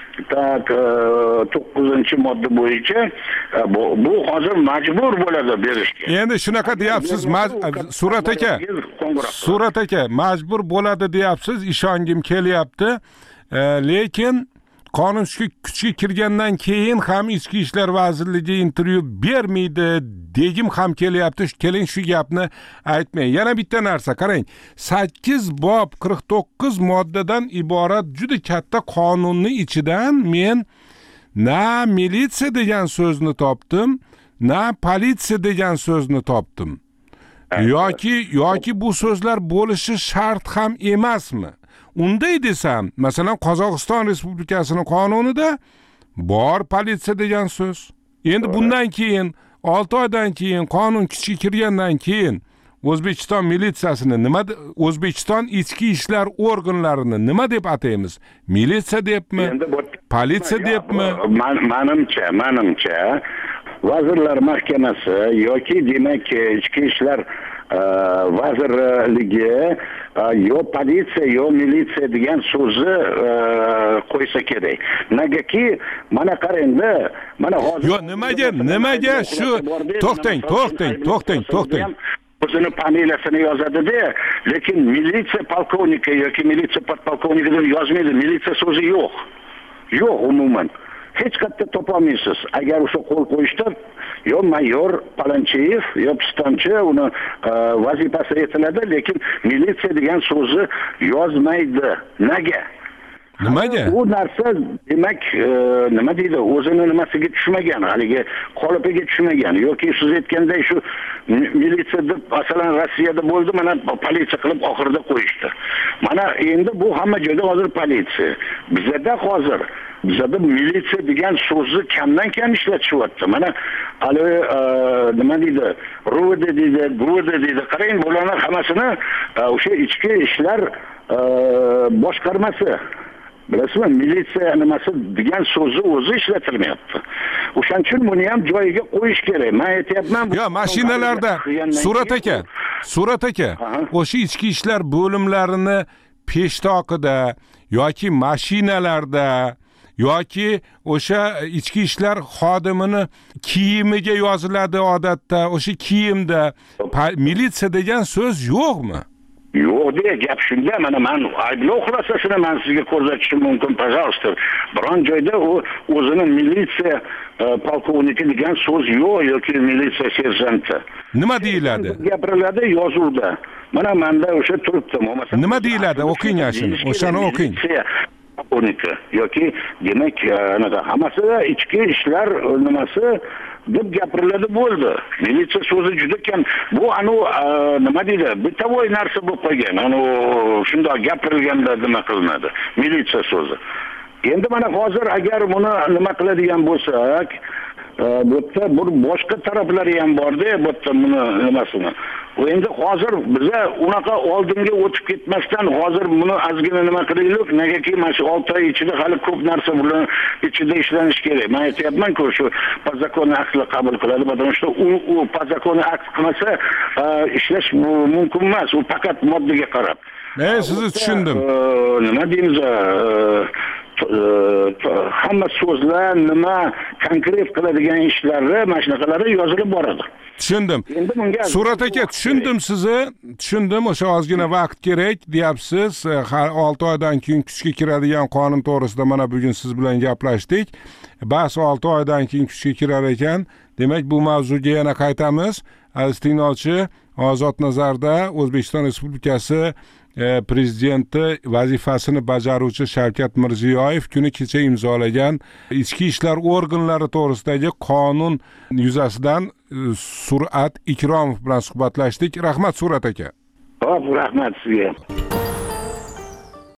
S18: tak to'qqizinchi modda bo'yicha bu, bu hozir majbur bo'ladi berishga.
S1: Endi shunaqa deyapsiz, Surat aka. Surat aka, majbur bo'ladi deyapsiz, ishongim kelyapti. E, lekin qonun kuchga kirgandan keyin ham Ichki ishlar vazirligi intervyu bermaydi degim ham kelyapti. Keling shu gapni aytmang. Yana bitta narsa, qarang. sakkiz bob qirq to'qqiz moddadan iborat juda katta qonunning ichidan men na militsiya degan so'zni topdim, na politsiya degan so'zni topdim. Yoki yoki bu so'zlar bo'lishi shart ham emasmi? Unday desam, masalan, Qozog'iston Respublikasining qonunida bor politsiya degan so'z. Endi bundan keyin olti oydan keyin qonun kuchga kirgandan keyin O'zbekiston militsiyasini nima, O'zbekiston ichki ishlar organlarini nima deb ataymiz? Militsiya debmi? Politsiya debmi?
S18: Menimcha, menimcha Vazirlar Mahkamasi yoki demak ichki ishlar vazirligi yo politsiya yo militsiya degan so'zni qo'ysa kerak. Negaki mana qarangda, mana hozir
S1: Yo, nimaga, nimaga shu to'xtang, to'xtang, to'xtang, to'xtang.
S18: O'zini familiyasini yozadi-da, lekin militsiya polkovniki yoki militsiya podpolkovniki deb yozmaydi. Militsiya so'zi yo'q. Yo'q umuman. Hech qayerda topolmaysiz. Agar o'sha qo'l qo'yishda yo mayor Palancheyev yo pistonchi uni vazifasi aytiladi, lekin militsiya degan so'zni yozmaydi. Nega?
S1: Nimaga?
S18: U narsa demak nima deydi, o'zini nimasiga tushmagan, haligi qolipiga tushmagan yoki siz aytganday shu militsiya deb masalan Rossiyada bo'ldi, mana politsiya qilib oxirida qo'yishdi. Mana endi bu hamma joyda hozir politsiya. Bizda hozir bizda militsiya degan so'zni kamdan kam ishlatishyapti. Mana hali nima deydi, R U D deydi, G U D deydi. Qarang, bularning hammasini o'sha ichki ishlar boshqarmasi. Bilasizmi, militsiya nimasi degan so'zni o'zi ishlatilmayapti. O'shaning uchun buni ham joyiga qo'yish kerak. Men aytayapman,
S1: yo mashinalarda Surat aka, Surat aka, o'sha ichki ishlar bo'limlarini peshtoqida yoki mashinalarda yoki o'sha ichki ishlar xodimini kiyimiga yoziladi odatda, o'sha kiyimda militsiya degan so'z yo'qmi?
S18: yo'q deya gap shunda, mana men ayblov xulosasini men sizga ko'rsatishim mumkin, пожалуйста. Biron joyda u o'zini militsiya polkovniki degan so'z yo'q yoki militsiya serjanti.
S1: Nima deyiladi?
S18: Gapiriladi yozuvda. Mana menda o'sha turibdi.
S1: Nima deyiladi? O'qing ashuni. O'shani o'qing.
S18: Polkovniki yoki demak, anaqa hammasida ichki ishlar nimasi deb gapiriladi bo'ldi. Militsiya so'zi juda kam. Bu anu nima deydi? Bitavoy narsa bo'lib qolgan. Anu shunday gapirilganda nima qilinadi? Militsiya so'zi. Endi mana hozir agar buni nima qiladigan bo'lsak, bu yerda bir boshqa taraflari ham bor-da, bu yerda buni nimasini. Endi hozir biza unaqa oldinga o'tib ketmasdan hozir buni ozgina nima qilaylik, negaki mana shu olti oy ichida hali ko'p narsa bilan ichida ishlanish kerak. Men aytayapman-ku, shu podzakonniy aktlar qabul qiladi, потому что u u podzakonniy akt qilmasa ishlash mumkin emas, u faqat moddaga qarab.
S1: Men sizni tushundim.
S18: Nima deymiz? Hamma so'zlar nima konkret qiladigan ishlarni mana shunaqalari yozilib boradi.
S1: Tushundim. Surat aka, tushundim sizni. Tushundim, o'sha ozgina vaqt kerak deyapsiz. Har olti oydan keyin kuchga kiradigan qonun to'g'risida mana bugun siz bilan gaplashdik. Bas olti oydan keyin kuchga kirar ekan. Demak, bu mavzuga yana qaytamiz. Aziz tinglovchi, Ozod nazarda O'zbekiston Respublikasi prezidenti vazifasini bajaruvchi Shavkat Mirziyoyev kuni kecha imzolagan ichki ishlar organlari to'g'risidagi qonun yuzasidan Surat Ikromov bilan suhbatlashdik. Rahmat Surat aka.
S18: Xo'p, rahmat sizga.